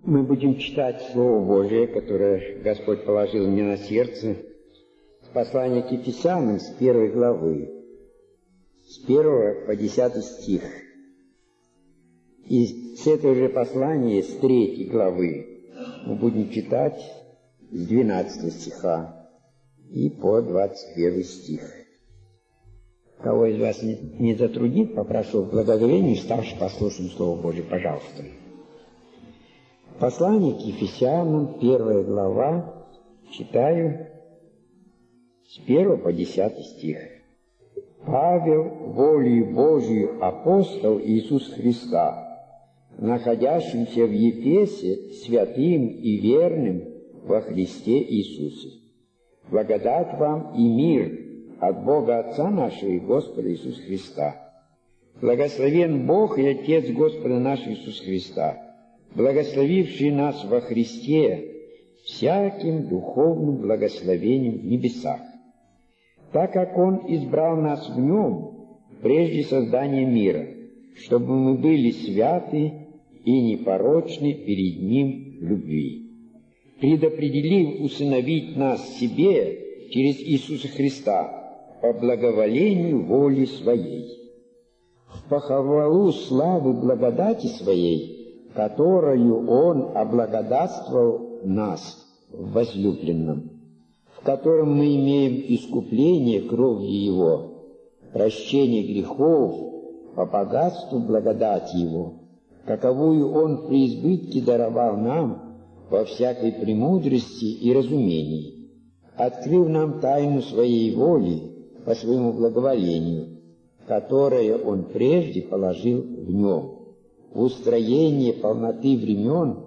Мы будем читать Слово Божие, которое Господь положил мне на сердце, с послания к Ефесянам с 1 главы, с 1 по 10 стих. И с этого же послания, с 3 главы, мы будем читать с 12 стиха и по 21 стих. Кого из вас не затруднит, попрошу в благоговении, вставши, послушаем Слово Божие, пожалуйста. Послание к Ефесянам, 1 глава, читаю с 1 по 10 стих. Павел, волею Божию апостол Иисус Христа, находящимся в Ефесе, святым и верным во Христе Иисусе. Благодать вам и мир от Бога Отца нашего и Господа Иисуса Христа. Благословен Бог и Отец Господа нашего Иисуса Христа, благословивший нас во Христе всяким духовным благословением в небесах, так как Он избрал нас в Нем прежде создания мира, чтобы мы были святы и непорочны перед Ним в любви, предопределив усыновить нас себе через Иисуса Христа по благоволению воли Своей, в похвалу славы благодати Своей, которую Он облагодатствовал нас в возлюбленном, в котором мы имеем искупление кровью Его, прощение грехов по богатству благодати Его, каковую Он в преизбытке даровал нам во всякой премудрости и разумении, открыв нам тайну Своей воли по Своему благоволению, которое Он прежде положил в Нем, в устроение полноты времен,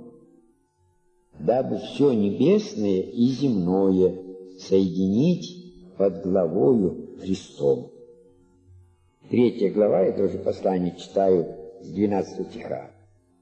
дабы все небесное и земное соединить под главою Христом. 3 глава, это уже послание читаю с 12 стиха.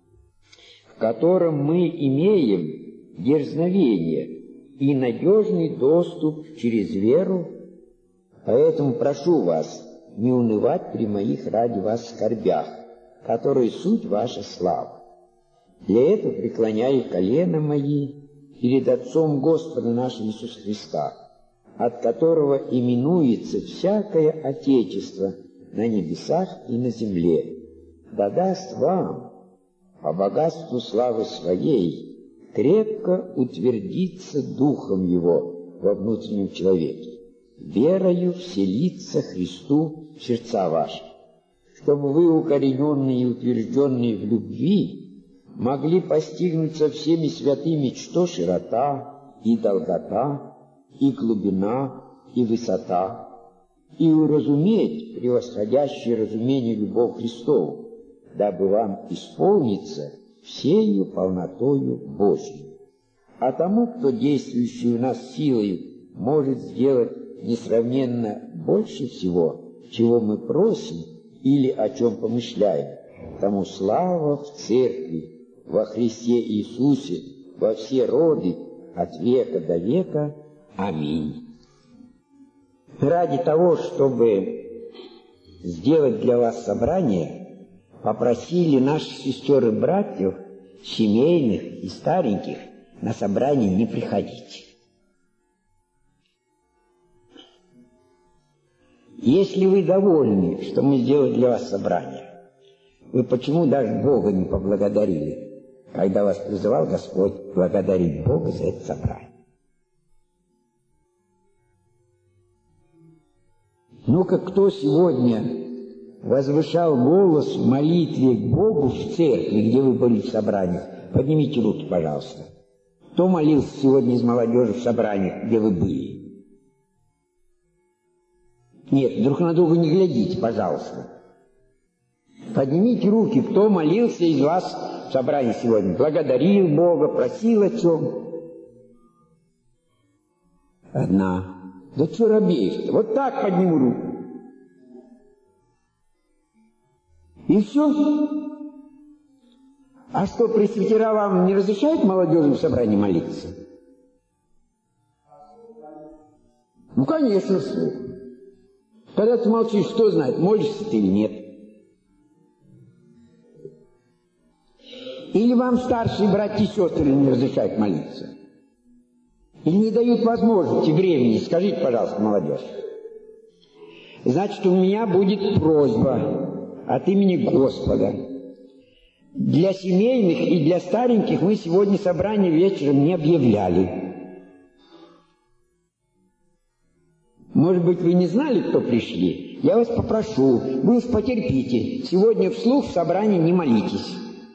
В котором мы имеем дерзновение и надежный доступ через веру, поэтому прошу вас не унывать при моих ради вас скорбях, которые суть ваша слава. Для этого преклоняю колено мои перед Отцом Господа нашего Иисуса Христа, от которого именуется всякое Отечество на небесах и на земле, да даст вам по богатству славы Своей крепко утвердиться Духом Его во внутреннем человеке, верою вселиться Христу в сердца ваши, чтобы вы, укорененные и утвержденные в любви, могли постигнуть со всеми святыми, что широта и долгота, и глубина, и высота, и уразуметь превосходящее разумение любовь Христову, дабы вам исполниться всею полнотою Божьей. А тому, кто действующий у нас силою может сделать несравненно больше всего, чего мы просим или о чем помышляем, тому слава в Церкви, во Христе Иисусе, во все роды, от века до века. Аминь. Ради того, чтобы сделать для вас собрание, попросили наши сестер и братьев, семейных и стареньких, на собрание не приходить. Если вы довольны, что мы сделали для вас собрание, вы почему даже Бога не поблагодарили, когда вас призывал Господь благодарить Бога за это собрание? Ну-ка, кто сегодня возвышал голос в молитве к Богу в церкви, где вы были в собраниях? Поднимите руки, пожалуйста. Кто молился сегодня из молодежи в собраниях, где вы были? Нет, друг на друга не глядите, пожалуйста. Поднимите руки, кто молился из вас в собрании сегодня, благодарил Бога, просил о чем. Одна. Да что робеешь-то? Вот так подниму руку. И все. А что, пресвитера вам не разрешают молодежи в собрании молиться? Ну, конечно, вслух. Когда ты молчишь, кто знает, молишься ты или нет. Или вам старшие братья и сестры не разрешают молиться? Или не дают возможности, времени? Скажите, пожалуйста, молодежь. Значит, у меня будет просьба от имени Господа. Для семейных и для стареньких мы сегодня собрание вечером не объявляли. Может быть, вы не знали, кто пришли? Я вас попрошу, вы уж потерпите. Сегодня вслух в собрании не молитесь.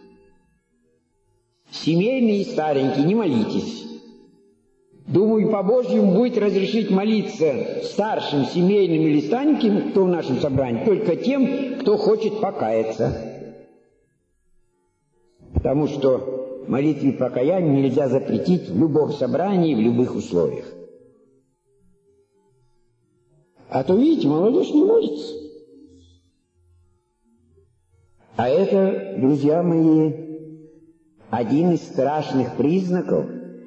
Семейные и старенькие, не молитесь. Думаю, по-божьему будет разрешить молиться старшим, семейным или стареньким, кто в нашем собрании, только тем, кто хочет покаяться. Потому что молитве покаяния нельзя запретить в любом собрании, в любых условиях. А то, видите, молодежь не молится. А это, друзья мои, один из страшных признаков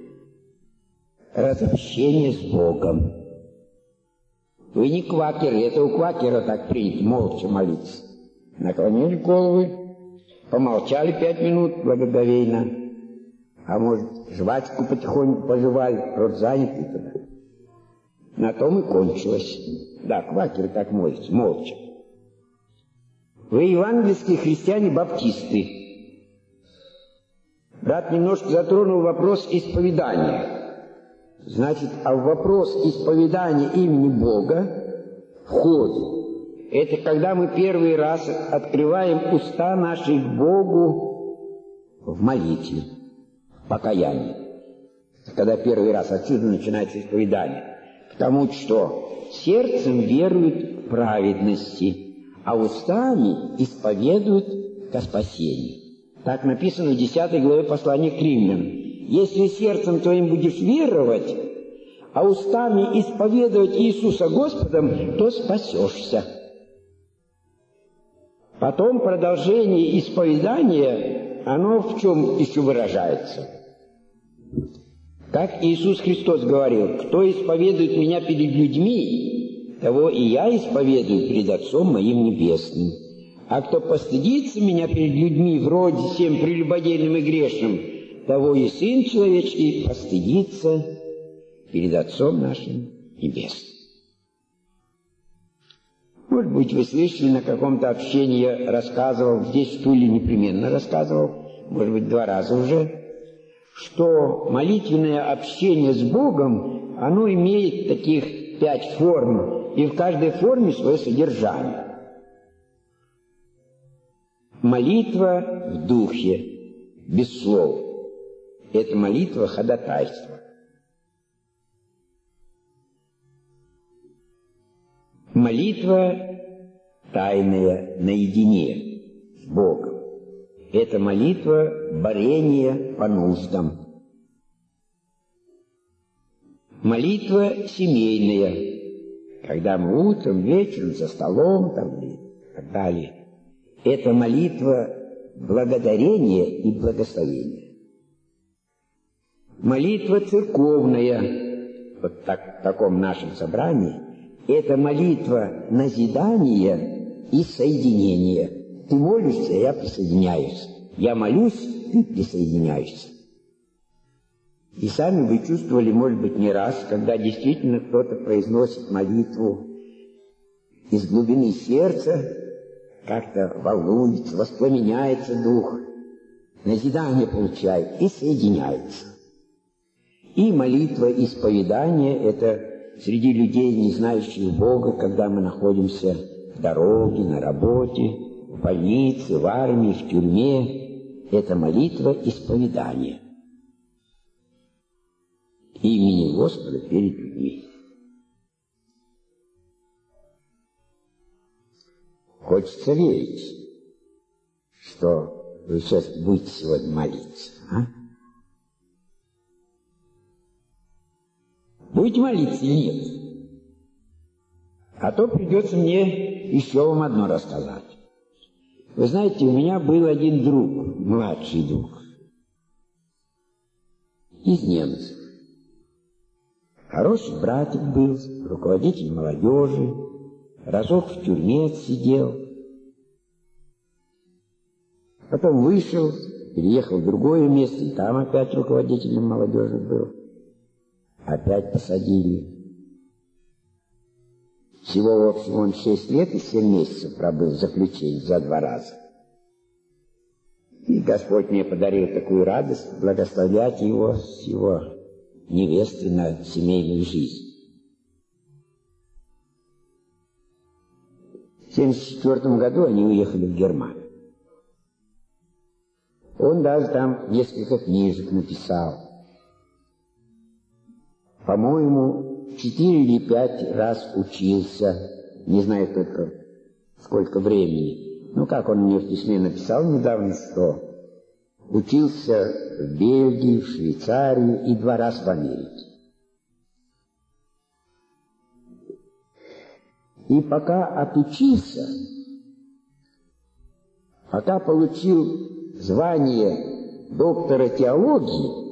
разобщения с Богом. Вы не квакеры, это у квакера так принято, молча молиться. Наклонили головы, помолчали 5 минут благоговейно, а может, жвачку потихоньку пожевали, рот занятый туда. На том и кончилось. Да, квакеры так молятся, молча. Вы евангельские христиане-баптисты. Брат немножко затронул вопрос исповедания. Значит, а в вопрос исповедания имени Бога входит. Это когда мы первый раз открываем уста наши к Богу в молитве, в покаянии. Когда первый раз отсюда начинается исповедание. Потому что сердцем веруют в праведности, а устами исповедуют ко спасению. Так написано в 10 главе послания к Римлянам. Если сердцем твоим будешь веровать, а устами исповедовать Иисуса Господом, то спасешься. Потом продолжение исповедания, оно в чем еще выражается? Как Иисус Христос говорил: «Кто исповедует Меня перед людьми, того и Я исповедую перед Отцом Моим Небесным. А кто постыдится Меня перед людьми в роде всем прелюбодейным и грешным, того и Сын Человеческий постыдится перед Отцом нашим Небесным». Может быть, вы слышали, на каком-то общении я рассказывал, здесь в Туле непременно рассказывал, может быть, 2 раза уже, что молитвенное общение с Богом, оно имеет таких 5 форм, и в каждой форме свое содержание. Молитва в духе, без слов. Это молитва ходатайства. Молитва тайная, наедине с Богом. Это молитва борения по нуждам. Молитва семейная, когда мы утром, вечером, за столом там, и так далее. Это молитва благодарения и благословения. Молитва церковная, вот так, в таком нашем собрании, это молитва назидания и соединения. Ты молишься, я присоединяюсь. Я молюсь, ты присоединяешься. И сами вы чувствовали, может быть, не раз, когда действительно кто-то произносит молитву из глубины сердца, как-то волнуется, воспламеняется дух, назидание получает и соединяется. И молитва исповедания — это среди людей, не знающих Бога, когда мы находимся в дороге, на работе, в больнице, в армии, в тюрьме. Это молитва исповедания имени Господа перед людьми. Хочется верить, что вы сейчас будете сегодня молиться. А? Будете молиться или нет? А то придется мне еще вам одно рассказать. Вы знаете, у меня был один друг, младший друг, из немцев. Хороший братик был, руководитель молодежи, разок в тюрьме отсидел. Потом вышел, переехал в другое место, и там опять руководителем молодежи был. Опять посадили. Всего, в общем, он 6 лет и 7 месяцев пробыл в заключении за 2 раза. И Господь мне подарил такую радость благословлять его с его невестой на семейную жизнь. В 1974 году они уехали в Германию. Он даже там несколько книжек написал. По-моему, 4 или 5 раз учился, не знаю только сколько времени. Ну, как он мне в письме написал недавно, что учился в Бельгии, в Швейцарии и 2 раза в Америке. И пока отучился, пока получил звание доктора теологии,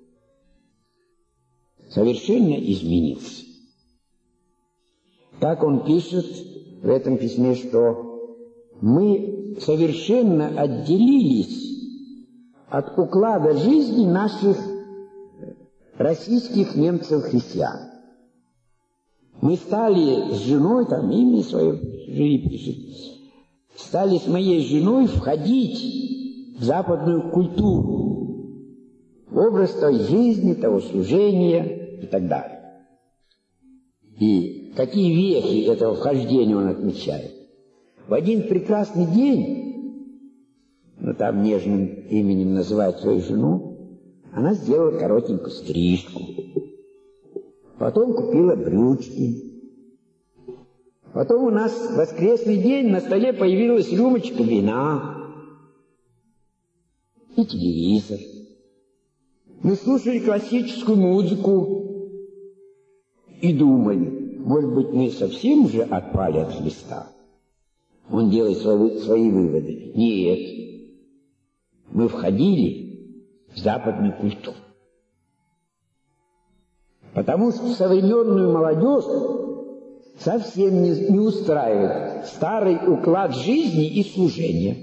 совершенно изменился. Так он пишет в этом письме, что мы совершенно отделились от уклада жизни наших российских немцев-христиан. Мы стали с женой, там имя свое пишет, стали с моей женой входить в западную культуру, в образ той жизни, того служения и так далее. И какие вехи этого вхождения он отмечает. В один прекрасный день, ну там нежным именем называет свою жену, она сделала коротенькую стрижку. Потом купила брючки. Потом у нас в воскресный день на столе появилась рюмочка вина и телевизор. Мы слушали классическую музыку и думали, может быть, мы совсем уже отпали от Христа. Он делает свои выводы. Нет. Мы входили в западную культуру. Потому что современную молодежь совсем не устраивает старый уклад жизни и служения.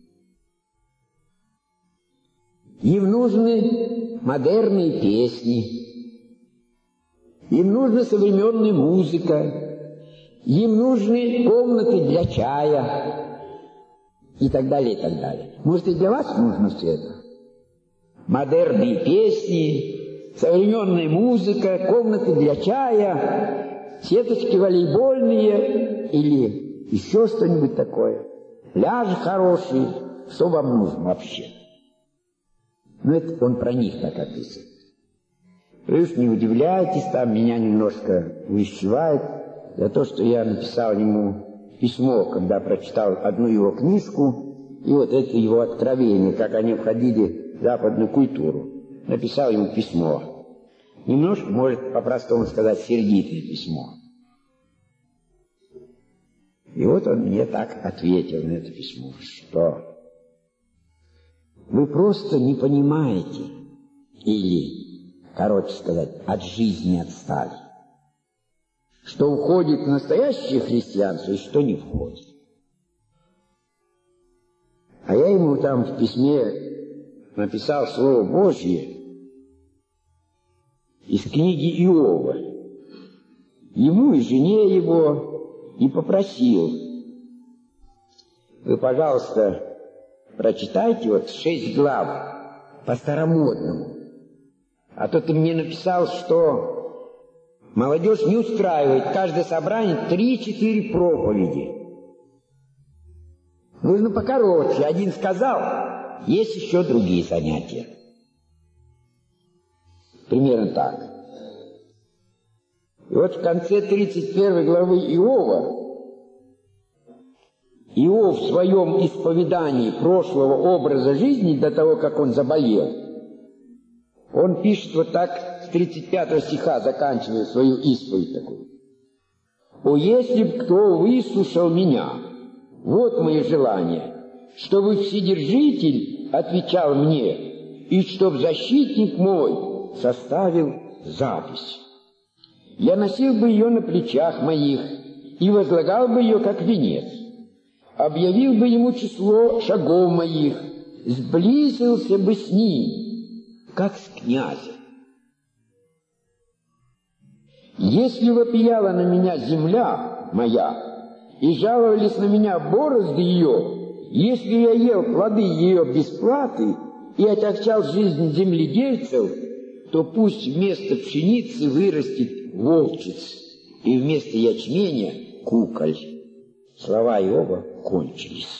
Им нужны модерные песни, им нужна современная музыка, им нужны комнаты для чая и так далее, и так далее. Может, и для вас нужно все это? Модерные песни, современная музыка, комнаты для чая, сеточки волейбольные или еще что-нибудь такое. Пляж хороший, что вам нужно вообще? Ну, это он про них так описывает. Вы уж не удивляйтесь, там меня немножко увещевает за то, что я написал ему письмо, когда прочитал одну его книжку, и вот это его откровение, как они входили в западную культуру. Написал ему письмо. Немножко, может, по-простому сказать, сердитое письмо. И вот он мне так ответил на это письмо, что вы просто не понимаете, или, короче сказать, от жизни отстали, что уходит в настоящее христианство и что не входит. А я ему там в письме написал Слово Божье из книги Иова, ему и жене его, и попросил: вы, пожалуйста, прочитайте вот 6 глав по-старомодному. А то ты мне написал, что молодежь не устраивает каждое собрание 3-4 проповеди. Нужно покороче. Один сказал, есть еще другие занятия. Примерно так. И вот в конце 31 главы Иова Иов в своем исповедании прошлого образа жизни до того, как он заболел, он пишет вот так, с 35 стиха заканчивая свою исповедь такую. «О, если б кто выслушал меня, вот мое желание, чтобы Вседержитель отвечал мне, и чтоб защитник мой составил запись. Я носил бы ее на плечах моих и возлагал бы ее как венец, объявил бы ему число шагов моих, сблизился бы с ним, как с князем. Если вопияла на меня земля моя, и жаловались на меня борозды ее, если я ел плоды ее без платы и отягчал жизнь земледельцев, то пусть вместо пшеницы вырастет волчиц, и вместо ячменя куколь. Слова Иова кончились.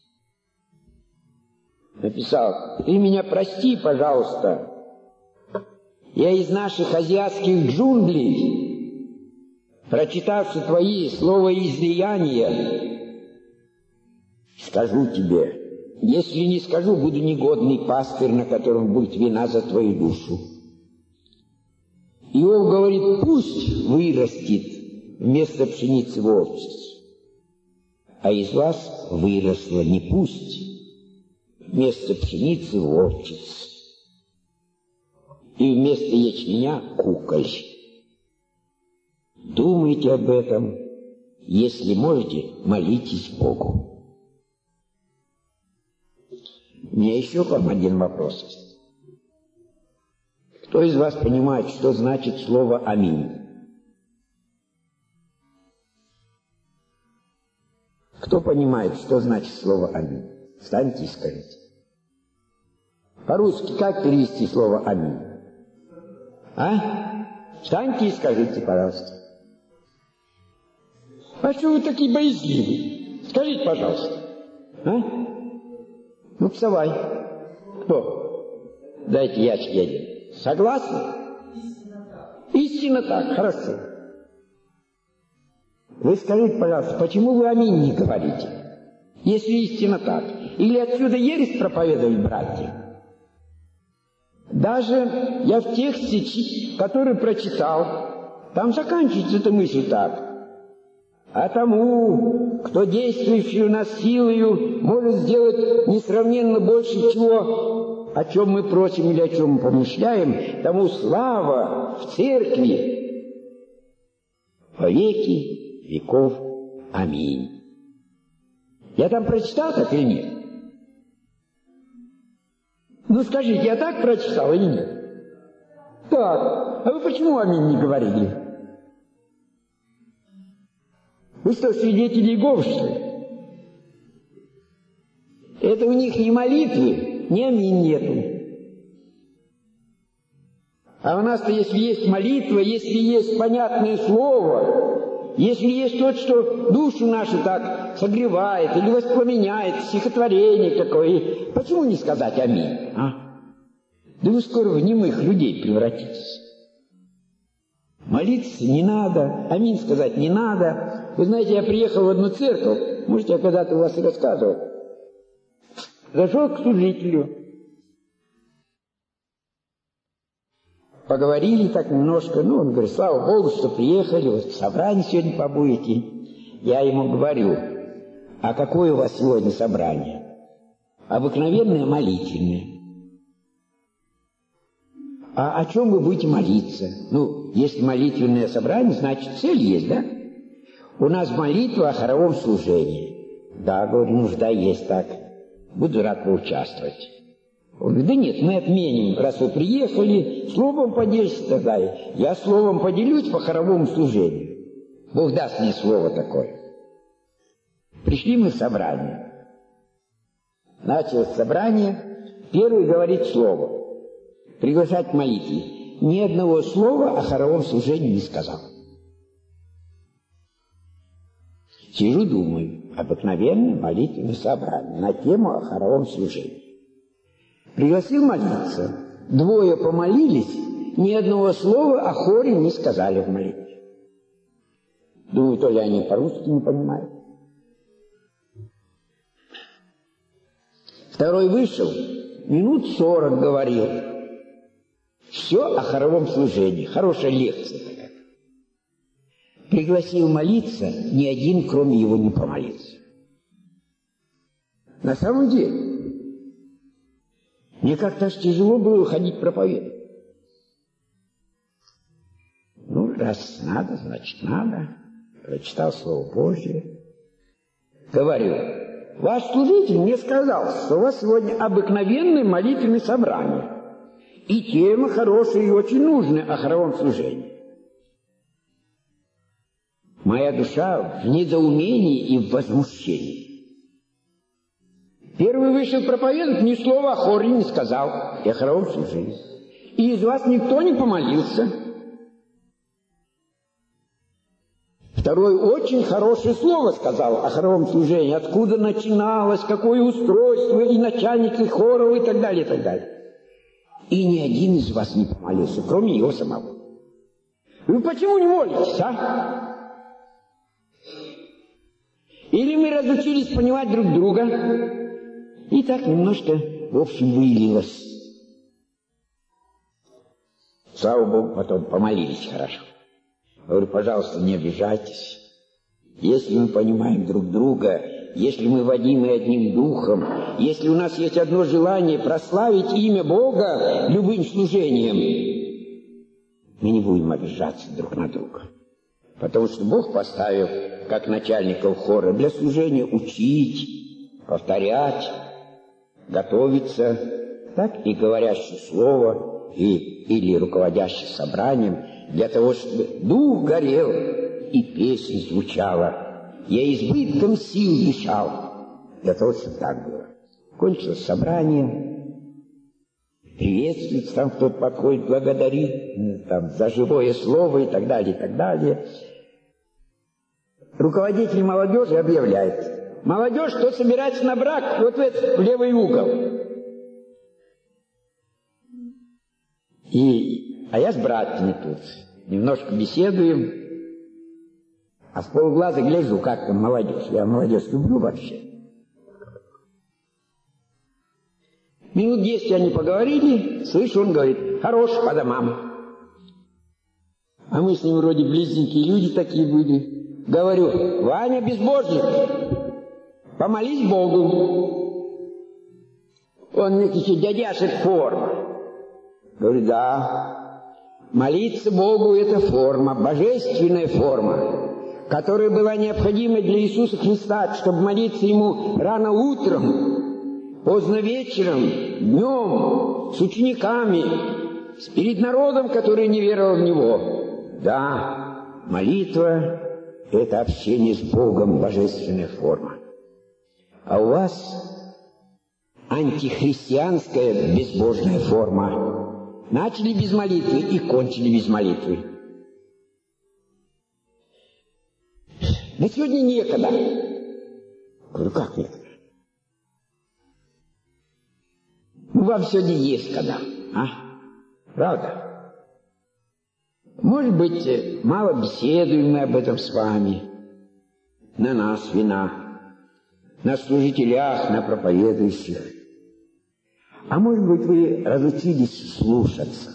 Написал: ты меня прости, пожалуйста. Я из наших азиатских джунглей, прочитавши твои словоизлияния, скажу тебе, если не скажу, буду негодный пастырь, на котором будет вина за твою душу. Иов говорит: пусть вырастет вместо пшеницы волчиц, а из вас выросло не пусть вместо пшеницы волчиц, и вместо ячменя куколь. Думайте об этом, если можете, молитесь Богу. У меня еще к вам один вопрос есть. Кто из вас понимает, что значит слово «Аминь»? Кто понимает, что значит слово «Аминь»? Встаньте и скажите. По-русски как перевести слово «Аминь»? Встаньте и скажите, пожалуйста. А что вы такие боязливые? Скажите, пожалуйста. Ну, вставай. Кто? Дайте ящик один. Согласны? Истинно так, хорошо. Вы скажите, пожалуйста, почему вы «Аминь» не говорите, если истинно так? Или отсюда ересь проповедовать, братья? Даже я в тексте, который прочитал, там заканчивается эта мысль так. А тому, кто действующий нас силою, может сделать несравненно больше чего, о чем мы просим или о чем мы помышляем, тому слава в церкви во веки веков. Аминь. Я там прочитал так или нет? Ну скажите, я так прочитал или нет? Так. А вы почему «Аминь» не говорили? Вы что, свидетели Иеговы, что ли? Это у них ни молитвы, ни «Аминь» нету. А у нас-то, если есть молитва, если есть понятное слово, если есть то, что душу нашу так согревает или воспламеняет, стихотворение какое, почему не сказать «Аминь», Да вы скоро в немых людей превратитесь. Молиться не надо, «Аминь» сказать не надо. Вы знаете, я приехал в одну церковь, может, я когда-то у вас и рассказывал. Зашел к служителю. Поговорили так немножко, он говорит: слава Богу, что приехали, вот в собрании сегодня побудете. Я ему говорю: а какое у вас сегодня собрание? Обыкновенное молитвенное. А о чем вы будете молиться? Если молитвенное собрание, значит цель есть, да? У нас молитва о хоровом служении. Да, говорю, нужда есть так. Буду рад поучаствовать. Он говорит: да нет, мы отменим, раз вы приехали, словом поделитесь тогда. Я словом поделюсь по хоровому служению. Бог даст мне слово такое. Пришли мы в собрание. Началось собрание, первый говорит слово. Приглашать к молитве. Ни одного слова о хоровом служении не сказал. Сижу, думаю, обыкновенное молитвенное собрание на тему о хоровом служении. Пригласил молиться. Двое помолились, ни одного слова о хоре не сказали в молитве. Думаю, то ли они по-русски не понимают. Второй вышел, минут 40 говорил. Все о хоровом служении. Хорошая лекция такая. Пригласил молиться, ни один, кроме его, не помолился. На самом деле, мне как-то аж тяжело было выходить проповедовать. Раз надо, значит надо. Прочитал Слово Божие. Говорю: Ваш служитель мне сказал, что у вас сегодня обыкновенное молитвенное собрание. И тема хорошая и очень нужная о хоровом служении. Моя душа в недоумении и в возмущении. Первый вышел проповедник, ни слова о хоре не сказал, и о хоровом служении. И из вас никто не помолился. Второй очень хорошее слово сказал о хоровом служении, откуда начиналось, какое устройство, и начальники хоров, и так далее, и так далее. И ни один из вас не помолился, кроме его самого. Вы почему не молитесь, а? Или мы разучились понимать друг друга, и так немножко, в общем, вылилось. Слава Богу, потом помолились хорошо. Говорю, пожалуйста, не обижайтесь. Если мы понимаем друг друга, если мы водимы одним духом, если у нас есть одно желание прославить имя Бога любым служением, мы не будем обижаться друг на друга. Потому что Бог поставил, как начальников хора, для служения учить, повторять, готовиться, так и говорящее слово, или руководящий собранием, для того, чтобы дух горел и песня звучала. Я избытком сил дышал, для того, чтобы так было. Кончилось собрание, приветствуется, там кто-то подходит, благодарит там, за живое слово и так далее, и так далее. Руководитель молодежи объявляет: молодежь, кто собирается на брак, вот в этот в левый угол. А я с братьями тут. Немножко беседуем. А с полглаза гляжу, как там молодежь. Я молодежь люблю вообще. Минут 10 они поговорили. Слышу, он говорит: хорош, по домам. А мы с ним вроде близненькие люди такие были. Говорю: Ваня, безбожник, помолись Богу. Он мне кричит: дядяша, это форма. Говорю: да. Молиться Богу — это форма, божественная форма, которая была необходима для Иисуса Христа, чтобы молиться Ему рано утром, поздно вечером, днем, с учениками, перед народом, который не веровал в Него. Да, молитва — это общение с Богом, божественная форма. А у вас антихристианская безбожная форма. Начали без молитвы и кончили без молитвы. Да сегодня некогда. Говорю: как некогда? Ну, вам сегодня есть когда, а? Правда? Может быть, мало беседуем мы об этом с вами. На нас вина. На служителях, на проповедующих. А может быть, вы разучились слушаться.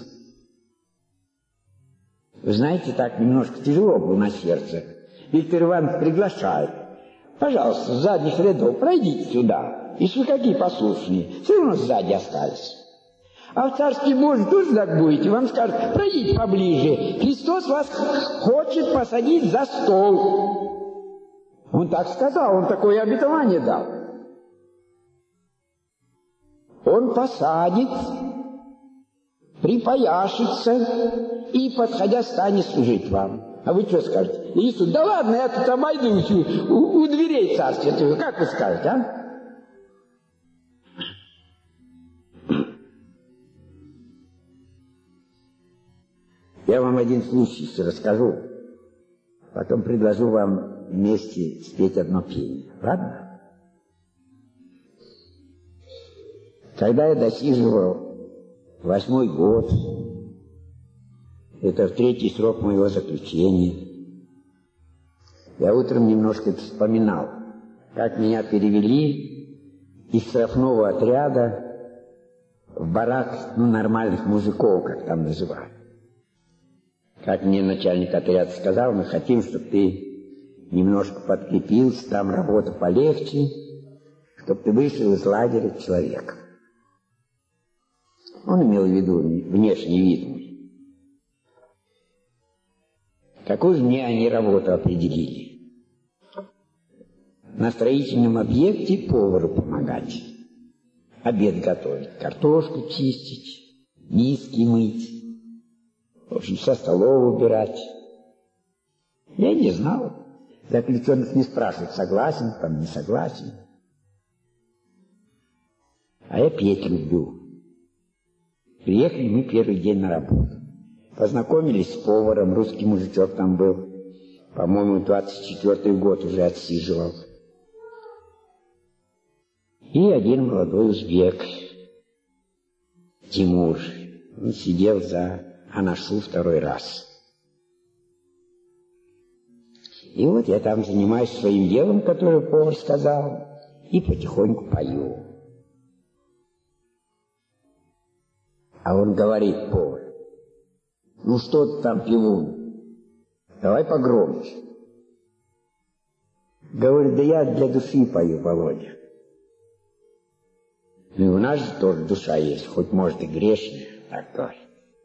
Вы знаете, так немножко тяжело было на сердце. Виктор Иванович приглашает: пожалуйста, с задних рядов пройдите сюда. Если вы какие послушные, все равно сзади остались. А в Царстве Божьем тоже так будете. Вам скажут: пройдите поближе. Христос вас хочет посадить за стол. Он так сказал, он такое обетование дал. Он посадит, припояшится и, подходя, станет служить вам. А вы что скажете? Иисус: да ладно, я тут обойдусь у дверей царствия. Как вы скажете, а? Я вам один случай расскажу, потом предложу вам вместе спеть одно пение. Ладно? Когда я досиживал 8-й год, это в 3-й срок моего заключения, я утром немножко вспоминал, как меня перевели из штрафного отряда в барак, нормальных мужиков, как там называют. Как мне начальник отряда сказал: мы хотим, чтобы ты немножко подкрепился, там работа полегче, чтобы ты вышел из лагеря человеком. Он имел в виду внешний вид. Какую же мне они работу определили? на строительном объекте повару помогать. Обед готовить, картошку чистить, миски мыть, в общем, со столов убирать. Я не знал. Заключенных не спрашивают, согласен там, не согласен. А я петь люблю. Приехали мы первый день на работу. Познакомились с поваром, русский мужичок там был. По-моему, 24-й год уже отсиживал. И один молодой узбек, Тимур, он сидел за анашу второй раз. И вот я там занимаюсь своим делом, которое повар сказал, и потихоньку пою. А он говорит, повар: ну что ты там, пивун, давай погромче. Говорит: да я для души пою, Володя. Ну и у нас же тоже душа есть, хоть может и грешная, так говорит.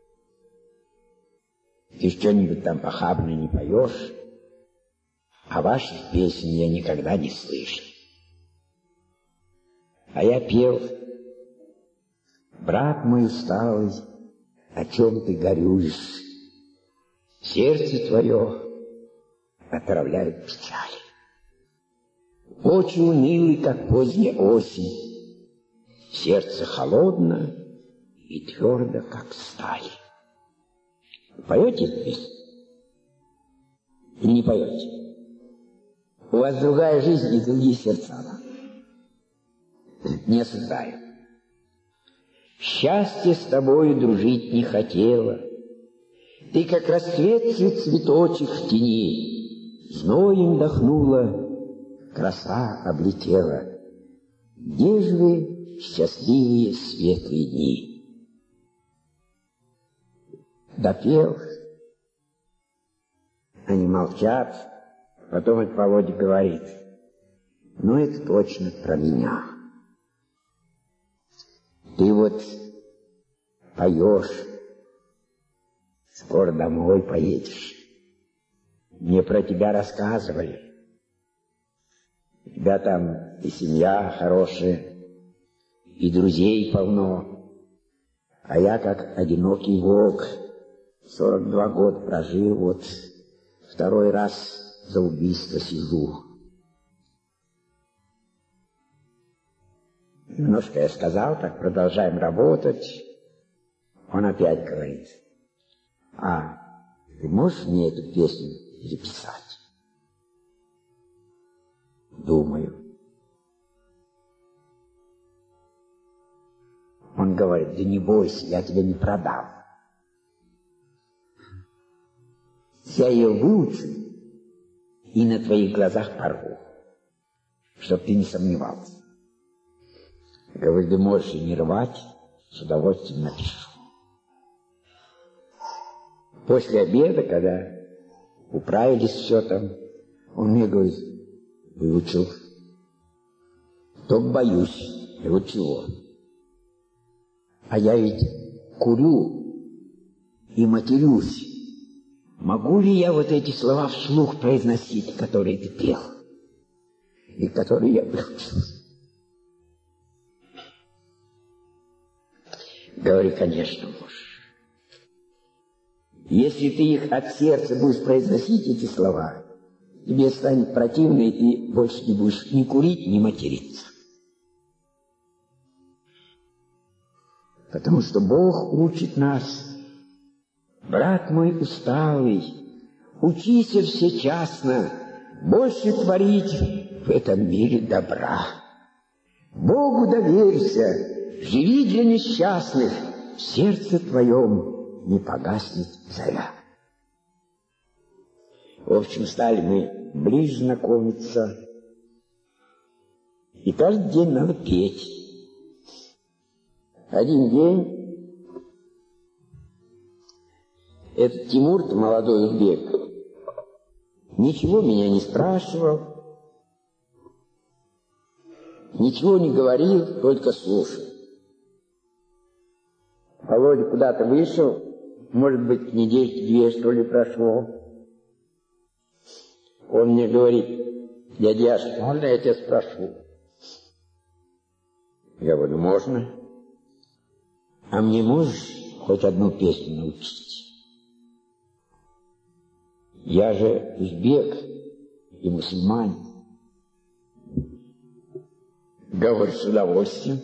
Ты что-нибудь там похабное не поешь, а ваших песен я никогда не слышал. А я пел: брат мой усталый, о чем ты горюешь? Сердце твое отравляет печаль. Очень унылый, как поздняя осень, сердце холодно и твердо, как сталь. Поете эту песню? Или не поете? У вас другая жизнь и другие сердца, да? Не осуждаю. Счастье с тобою дружить не хотела. Ты, как расцветший цветочек в тени, зноем дохнула, краса облетела. Где же вы, счастливые светлые дни? Допел. Они молчат. Потом этот Володя говорит: ну это точно про меня. Ты вот поешь, скоро домой поедешь. Мне про тебя рассказывали. У тебя там и семья хорошая, и друзей полно. А я, как одинокий волк, 42 года прожил, вот второй раз за убийство сижу. Немножко я сказал, так продолжаем работать. Он опять говорит: а ты можешь мне эту песню переписать? Думаю. Он говорит: да не бойся, я тебя не продам. Я ее выучу и на твоих глазах порву, чтоб ты не сомневался. Говорит: да можешь и не рвать, с удовольствием напишу. После обеда, когда управились все там, он мне говорит: выучил. Только боюсь. И вот чего. А я ведь курю и матерюсь. Могу ли я вот эти слова вслух произносить, которые ты пел, и которые я выучил? Говорю: конечно, можешь. Если ты их от сердца будешь произносить, эти слова, тебе станет противно, и ты больше не будешь ни курить, ни материться. Потому что Бог учит нас: брат мой усталый, учись всечасно больше творить в этом мире добра. Богу доверься, живи для несчастных, в сердце твоем не погаснет заря. В общем, стали мы ближе знакомиться, и каждый день надо петь. Один день этот Тимур, молодой узбек, ничего меня не спрашивал, ничего не говорил, только слушал. Володя куда-то вышел, может быть, недельки 2, что ли, прошло. Он мне говорит: Дядя Яш, можно я тебя спрошу? Я говорю, можно. А мне можешь хоть одну песню научить? Я же узбек и мусульманин. Говорю, с удовольствием.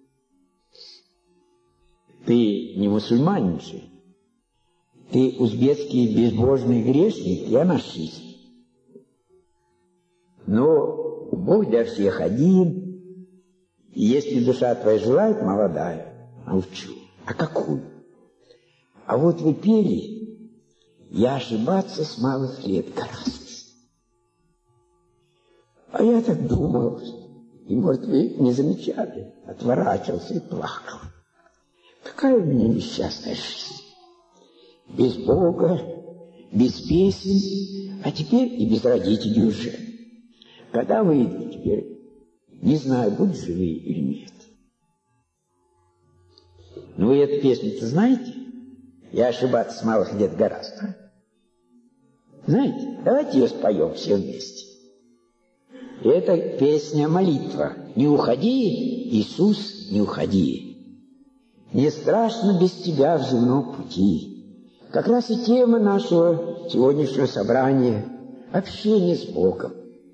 Ты не мусульманин же? Ты узбекский безбожный грешник и анархист. Но Бог для всех один, и если душа твоя желает, молодая, научу. А какую? А вот вы пели, я ошибаться с малых лет гораздо. А я так думал, и, может, вы не замечали, отворачивался и плакал. Какая у меня несчастная жизнь. Без Бога, без песен, а теперь и без родителей уже. Когда выйду теперь, не знаю, будут живые или нет. Ну, вы эту песню-то знаете? Я ошибаться с малых лет гораздо. Знаете? Давайте ее споем все вместе. И это песня-молитва. Не уходи, Иисус, не уходи. Не страшно без тебя в земном пути. Как раз и тема нашего сегодняшнего собрания — общение с Богом.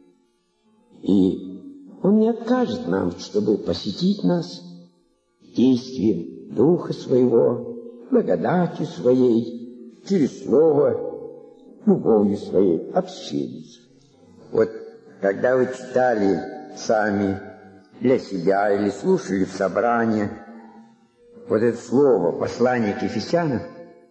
И Он не откажет нам, чтобы посетить нас действием Духа Своего, благодатью Своей, через Слово, любовью Своей, общением. Вот когда вы читали сами для себя или слушали в собрании вот это слово «послание к Ефесянам»,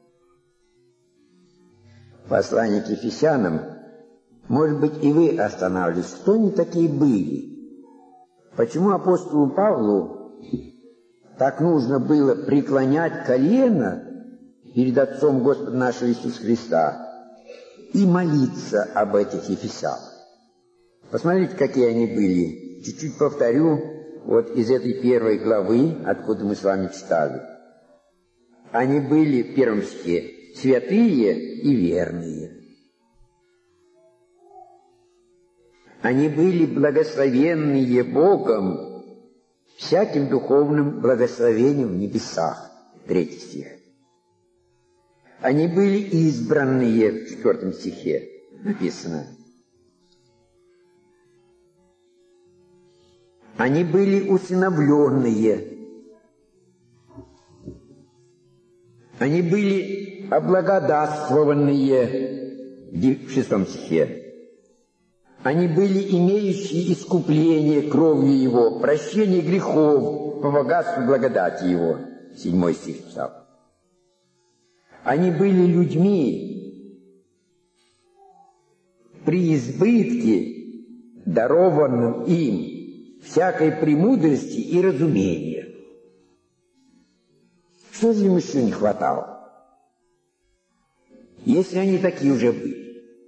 может быть, и вы останавливались, кто они такие были? Почему апостолу Павлу так нужно было преклонять колено перед Отцом Господа нашего Иисуса Христа и молиться об этих ефесянах? Посмотрите, какие они были. Чуть-чуть повторю, вот из этой первой главы, откуда мы с вами читали. Они были в первом стихе святые и верные. Они были благословенные Богом всяким духовным благословением в небесах. 3 стих. Они были избранные, в 4 стихе написано. Они были усыновленные. Они были облагодатствованные, в 6 стихе. Они были имеющие искупление кровью Его, прощение грехов по богатству благодати Его. 7 стих писал. Они были людьми при избытке, дарованным им всякой премудрости и разумения. Что же им еще не хватало, если они такие уже были?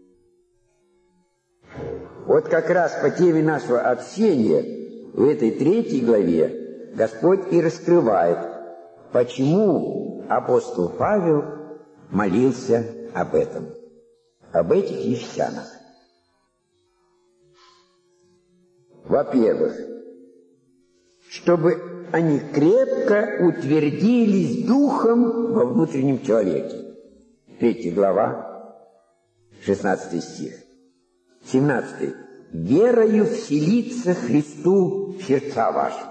Вот как раз по теме нашего общения в этой 3 главе Господь и раскрывает, почему апостол Павел молился об этом, об этих ефесянах. Во-первых, чтобы они крепко утвердились духом во внутреннем человеке. 3 глава, 16 стих. 17. Верою вселиться Христу в сердца ваши.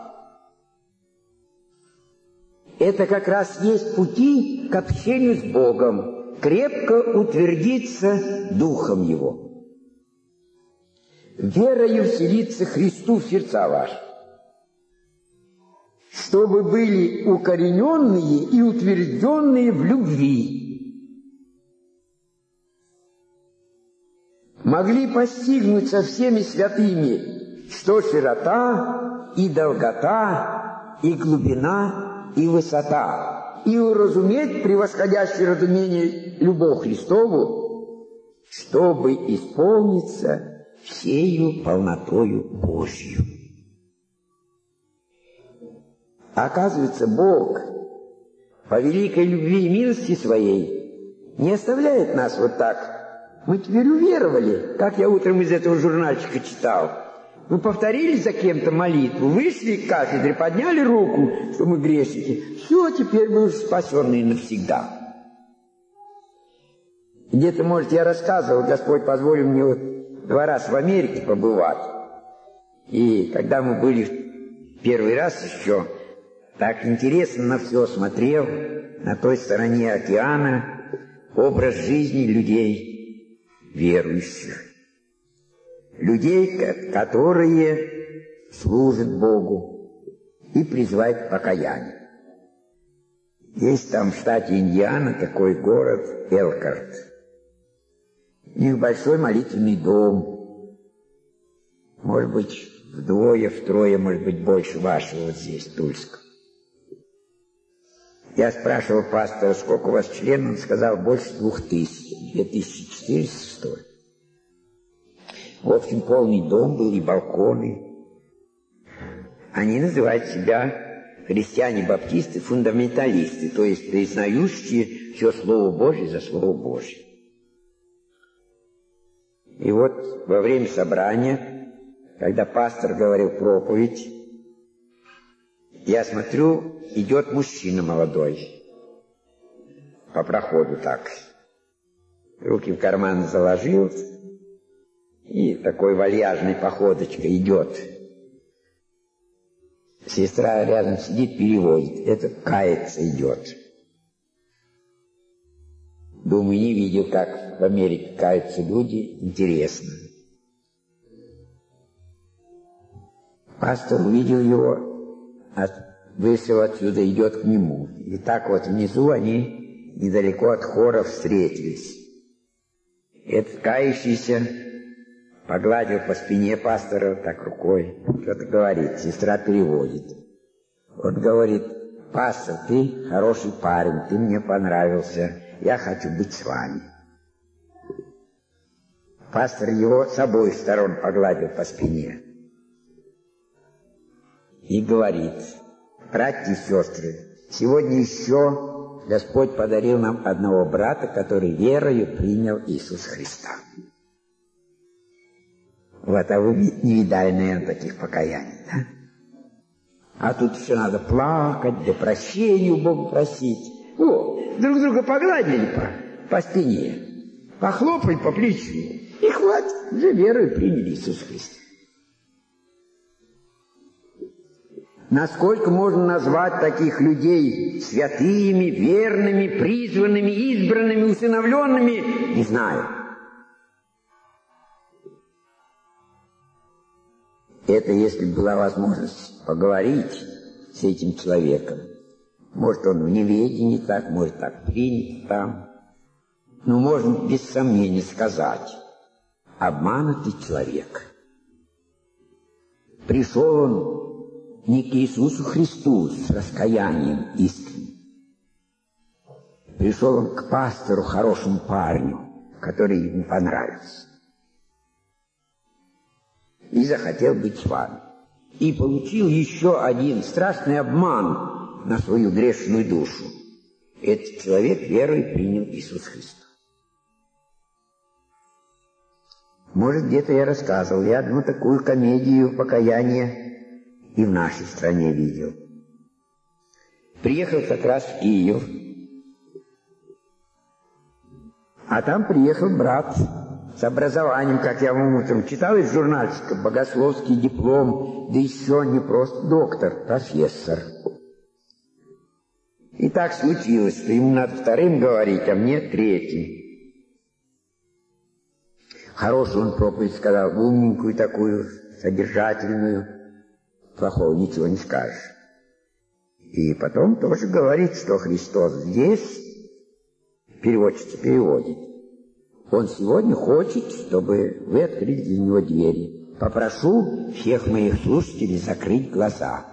Это как раз есть пути к общению с Богом, крепко утвердиться духом Его. Верою вселиться Христу в сердца ваши, чтобы были укорененные и утвержденные в любви, могли постигнуть со всеми святыми, что широта и долгота, и глубина, и высота, и уразуметь превосходящее разумение любовь Христову, чтобы исполниться всею полнотою Божью. Оказывается, Бог по великой любви и милости Своей не оставляет нас вот так Мы теперь уверовали, как я утром из этого журнальчика читал. Мы повторили за кем-то молитву, вышли к кафедре, подняли руку, что мы грешники. Все, теперь мы уже спасенные навсегда. Где-то, может, я рассказывал, Господь позволил мне 2 раза в Америке побывать. И когда мы были первый раз еще, так интересно на все смотрел, на той стороне океана, образ жизни людей верующих. Людей, которые служат Богу и призывают к покаянию. Есть там в штате Индиана такой город Элкарт. У них большой молитвенный дом. Может быть, вдвое, втрое, может быть, больше вашего вот здесь, Тульска. Я спрашивал пастора, сколько у вас членов, он сказал, больше 2000, 2400, что ли. В общем, полный дом был и балконы. Они называют себя христиане-баптисты-фундаменталисты, то есть признающие все Слово Божие за Слово Божие. И вот во время собрания, когда пастор говорил проповедь, я смотрю, идет мужчина молодой по проходу так. Руки в карман заложил и такой вальяжной походочкой идет. Сестра рядом сидит, переводит. Это каяться идет. Думаю, не видел, как в Америке каются люди. Интересно. Пастор увидел его, вышел отсюда, идет к нему. И так вот внизу они недалеко от хора встретились. Этот кающийся погладил по спине пастора так рукой, что-то говорит, сестра переводит. Он говорит: пастор, ты хороший парень, ты мне понравился, я хочу быть с вами. Пастор его с обоих сторон погладил по спине и говорит: братья и сестры, сегодня еще Господь подарил нам одного брата, который верою принял Иисуса Христа. Вот, а вы не видали, наверное, таких покаяний, да? А тут все надо плакать, да прощения у Бога просить. О, друг друга погладили по спине, похлопали по плечу, и хватит, уже верою приняли Иисуса Христа. Насколько можно назвать таких людей святыми, верными, призванными, избранными, усыновленными, не знаю. Это если была возможность поговорить с этим человеком. Может, он в неведении так, может, так принято там. Но можно без сомнения сказать: обманутый человек. Пришел он не к Иисусу Христу с раскаянием истинным. Пришел он к пастору, хорошему парню, который ему понравился. И захотел быть с вами. И получил еще один страшный обман на свою грешную душу. Этот человек верой принял Иисуса Христа. Может, где-то я рассказывал, я одну такую комедию покаяния и в нашей стране видел. Приехал как раз в Киев, а там приехал брат с образованием, как я вам утром читал из журнальчика, богословский диплом, да еще не просто доктор, профессор. И так случилось, что ему надо вторым говорить, а мне третьим. Хорошую он проповедь сказал, умненькую такую, содержательную, плохого ничего не скажешь. И потом тоже говорит, что Христос здесь, переводчица переводит. Он сегодня хочет, чтобы вы открыли для него двери. Попрошу всех моих слушателей закрыть глаза.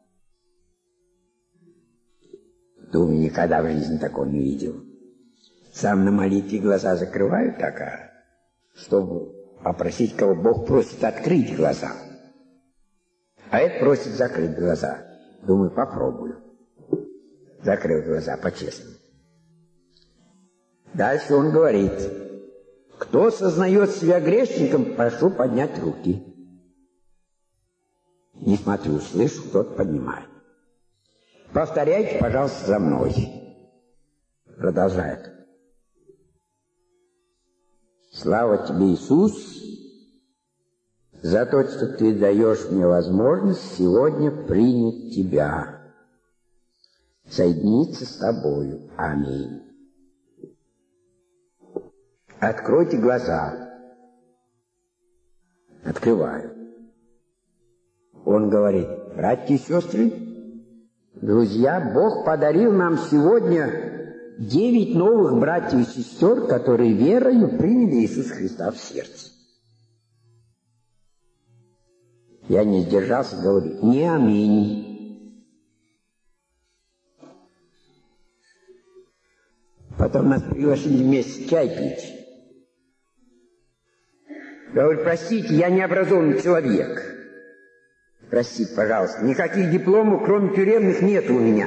Думаю, никогда в жизни такого не видел. Сам на молитве глаза закрываю так, чтобы попросить, кого Бог просит открыть глаза. А это просит закрыть глаза. Думаю, попробую. Закрыл глаза по-честному. Дальше он говорит: Кто сознает себя грешником, прошу поднять руки. Не смотрю, слышу, кто-то поднимает. Повторяйте, пожалуйста, за мной. Продолжает. Слава тебе, Иисус, за то, что ты даешь мне возможность сегодня принять тебя, соединиться с тобою. Аминь. Откройте глаза. Открываю. Он говорит: братья и сестры, друзья, Бог подарил нам сегодня 9 новых братьев и сестер, которые верою приняли Иисуса Христа в сердце. Я не сдержался, говорю: не аминь. Потом нас пригласили вместе чай пить. Говорю: простите, я необразованный человек. Простите, пожалуйста, никаких дипломов, кроме тюремных, нет у меня.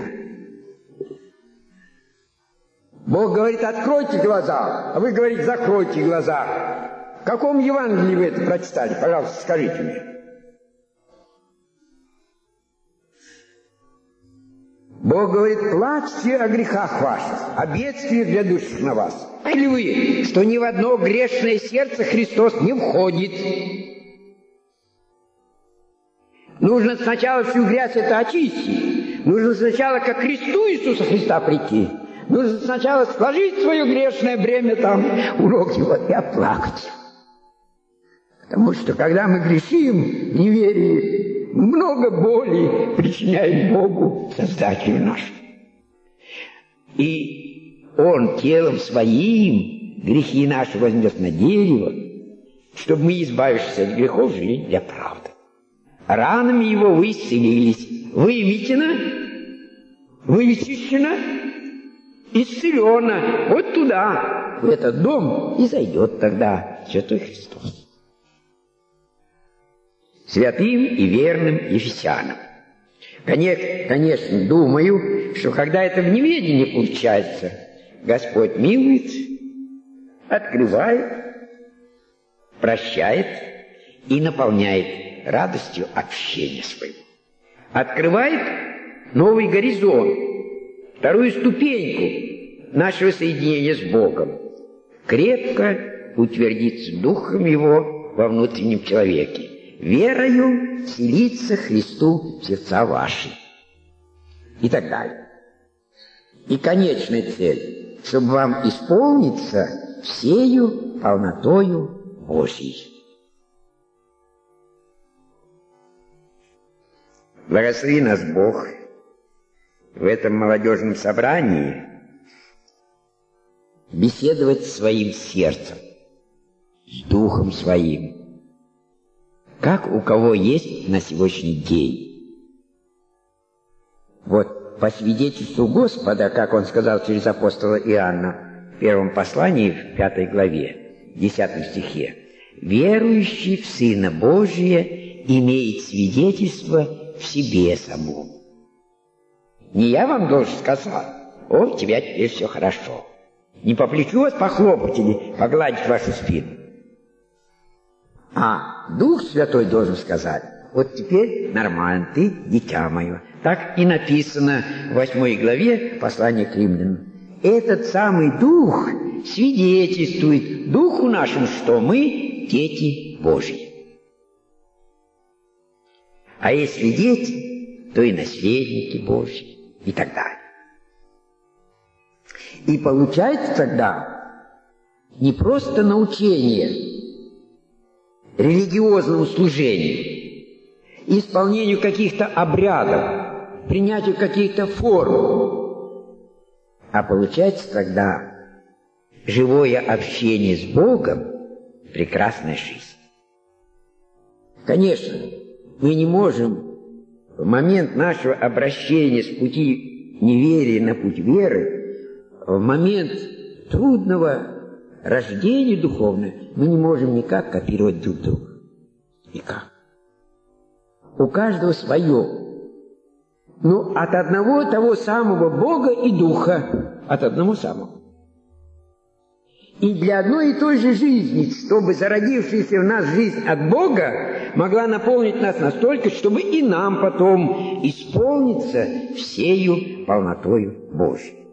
Бог говорит: откройте глаза, а вы говорите: закройте глаза. В каком Евангелии вы это прочитали? Пожалуйста, скажите мне. Бог говорит: плачьте о грехах ваших, о бедствиях, грядущих на вас. Или вы, что ни в одно грешное сердце Христос не входит. Нужно сначала всю грязь это очистить. Нужно сначала ко кресту Иисуса Христа прийти. Нужно сначала сложить свое грешное бремя там у ног Его и оплакать. Потому что когда мы грешим в неверии, много боли причиняет Богу, Создателю нашему. И Он телом Своим грехи наши вознес на дерево, чтобы мы, избавившись от грехов, жили для правды. Ранами Его вы исцелились, вымечено, вычищено, исцелено. Вот туда, в этот дом, и зайдет тогда Святой Христос. Святым и верным ефесянам. Конечно, думаю, что когда это в неведении получается, Господь милует, открывает, прощает и наполняет радостью общения своего. Открывает новый горизонт, вторую ступеньку нашего соединения с Богом. Крепко утвердится духом Его во внутреннем человеке. Верою вселиться Христу в сердца ваши. И так далее. И конечная цель, чтобы вам исполниться всею полнотою Божьей. Благослови нас Бог в этом молодежном собрании беседовать своим сердцем, с Духом Своим, как у кого есть на сегодняшний день. Вот по свидетельству Господа, как Он сказал через апостола Иоанна в первом послании, в 5 главе, 10 стихе: «Верующий в Сына Божия имеет свидетельство в себе самом». Не я вам должен сказать: «О, у тебя теперь все хорошо». Не по плечу вас похлопать или погладить вашу спину. А Дух Святой должен сказать: вот теперь нормально, ты дитя мое. Так и написано в 8 главе послания к Римлянам. Этот самый Дух свидетельствует Духу нашему, что мы дети Божьи. А если дети, то и наследники Божьи и так далее. И получается тогда не просто научение религиозному служению, исполнению каких-то обрядов, принятию каких-то форм, а получается тогда живое общение с Богом, прекрасная жизнь. Конечно, мы не можем в момент нашего обращения с пути неверия на путь веры, в момент трудного рождения духовного, мы не можем никак копировать друг друга. Никак. У каждого свое. Но от одного того самого Бога и Духа. От одного самого. И для одной и той же жизни, чтобы зародившаяся в нас жизнь от Бога могла наполнить нас настолько, чтобы и нам потом исполниться всею полнотою Божьей.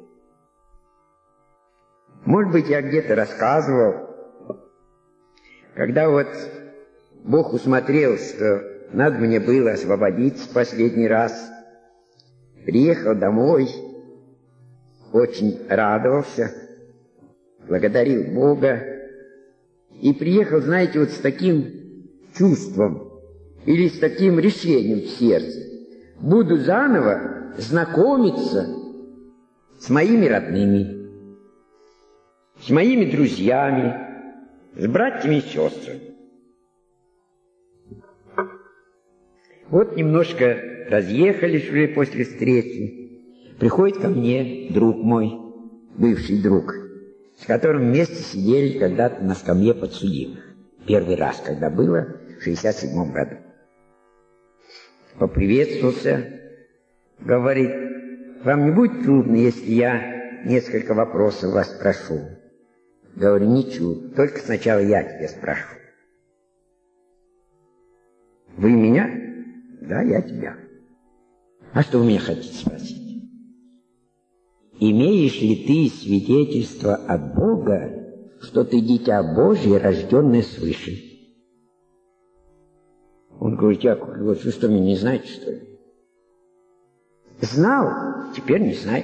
Может быть, я где-то рассказывал, когда вот Бог усмотрел, что надо мне было освободиться в последний раз, приехал домой, очень радовался, благодарил Бога и приехал, знаете, вот с таким чувством или с таким решением в сердце. Буду заново знакомиться с моими родными, с моими друзьями, с братьями и сестрами. Вот немножко разъехались уже после встречи. Приходит ко мне друг мой, бывший друг, с которым вместе сидели когда-то на скамье подсудимых. Первый раз, когда было, в 1967 году. Поприветствовался, говорит: вам не будет трудно, если я несколько вопросов вас спрошу? Говорю: ничего, только сначала я тебя спрошу. Вы меня? Да, я тебя. А что вы меня хотите спросить? Имеешь ли ты свидетельство от Бога, что ты дитя Божье, рожденное свыше? Он говорит: Яков, вы что, меня не знаете, что ли? Знал, теперь не знаю.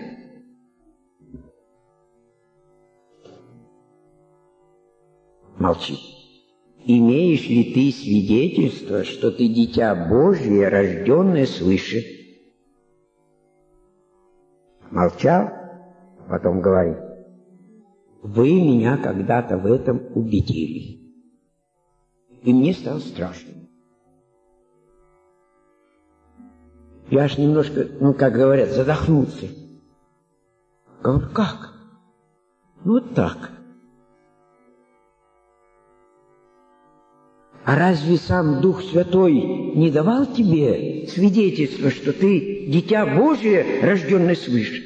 Молчит. Имеешь ли ты свидетельство, что ты дитя Божье, рожденное свыше? Молчал, потом говорит: вы меня когда-то в этом убедили. И мне стало страшно. Я аж немножко, как говорят, задохнулся. Говорю: как? Вот так. А разве сам Дух Святой не давал тебе свидетельство, что ты дитя Божие, рожденное свыше?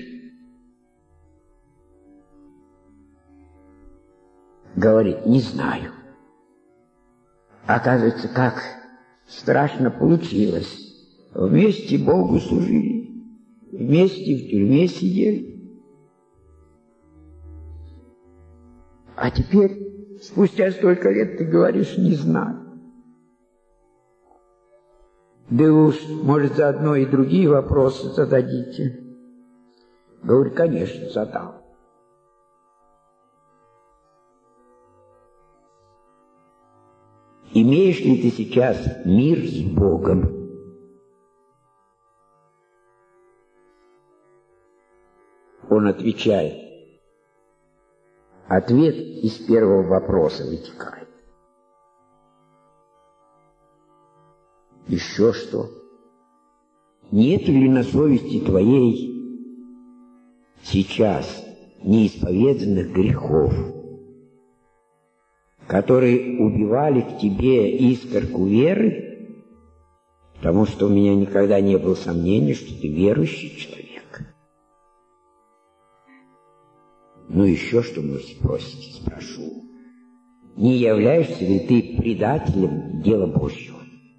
Говорит: не знаю. Оказывается, как страшно получилось. Вместе Богу служили, вместе в тюрьме сидели. А теперь, спустя столько лет, ты говоришь: не знаю. Да уж, может, заодно и другие вопросы зададите. Говорю: конечно, задал. Имеешь ли ты сейчас мир с Богом? Он отвечает. Ответ из первого вопроса вытекает. Еще что? Нет ли на совести твоей сейчас неисповеданных грехов, которые убивали в тебе искорку веры, потому что у меня никогда не было сомнений, что ты верующий человек? Ну еще что, вы спросите, спрошу. Не являешься ли ты предателем дела Божьего?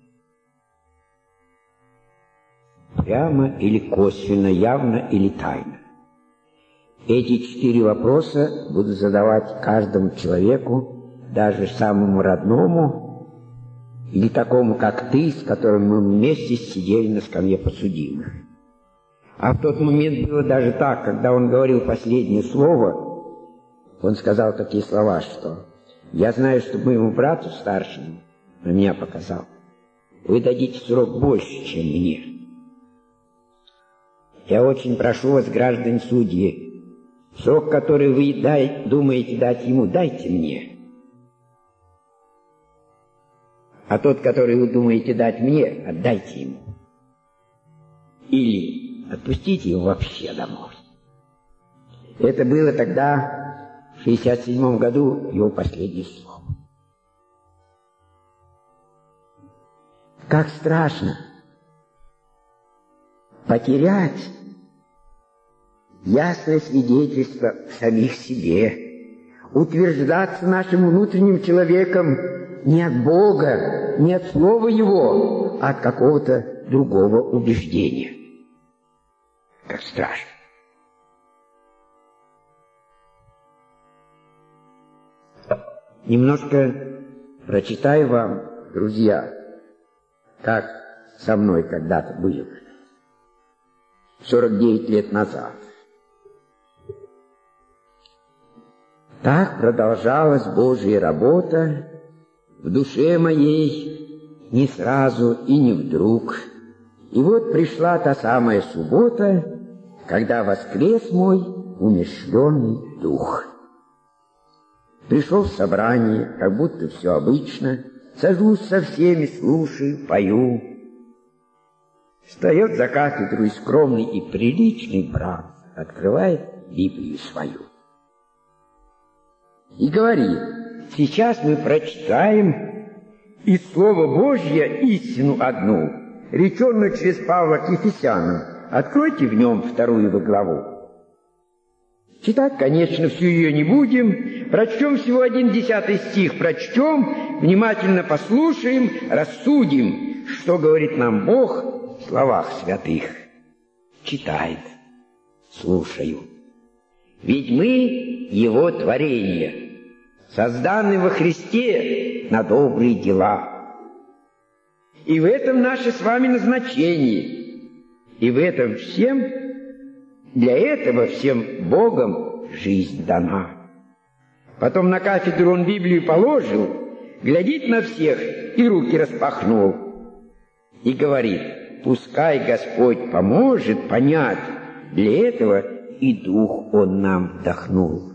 Прямо или косвенно, явно или тайно? Эти 4 вопроса буду задавать каждому человеку, даже самому родному, или такому, как ты, с которым мы вместе сидели на скамье подсудимых. А в тот момент было даже так, когда он говорил последнее слово, он сказал такие слова, что «Я знаю, что моему брату старшему, на меня показал, вы дадите срок больше, чем мне. Я очень прошу вас, граждане судьи, срок, который вы думаете дать ему, дайте мне. А тот, который вы думаете дать мне, отдайте ему. Или отпустите его вообще домой». Это было тогда, в 1967 году, его последнее слово. Как страшно потерять ясное свидетельство в самих себе утверждаться нашим внутренним человеком не от Бога, не от слова Его, а от какого-то другого убеждения. Как страшно. Немножко прочитаю вам, друзья, как со мной когда-то было, 49 лет назад. Так продолжалась Божья работа в душе моей не сразу и не вдруг. И вот пришла та самая суббота, когда воскрес мой умерщвленный дух. Пришел в собрание, как будто все обычно, сажусь со всеми, слушаю, пою. Встает за кафедру и скромный, и приличный брат открывает Библию свою и говорит: сейчас мы прочитаем из Слова Божье истину одну, реченную через Павла к Ефесянам. Откройте в нем 2 главу. Читать, конечно, всю ее не будем. Прочтем всего 1/10 стих. Прочтем, внимательно послушаем, рассудим, что говорит нам Бог в словах святых. Читает. Слушаю. Ведь мы Его творение, созданы во Христе на добрые дела. И в этом наше с вами назначение. И в этом всем, для этого всем Богом жизнь дана. Потом на кафедру он Библию положил, глядит на всех и руки распахнул. И говорит: пускай Господь поможет понять, для этого и Дух Он нам вдохнул.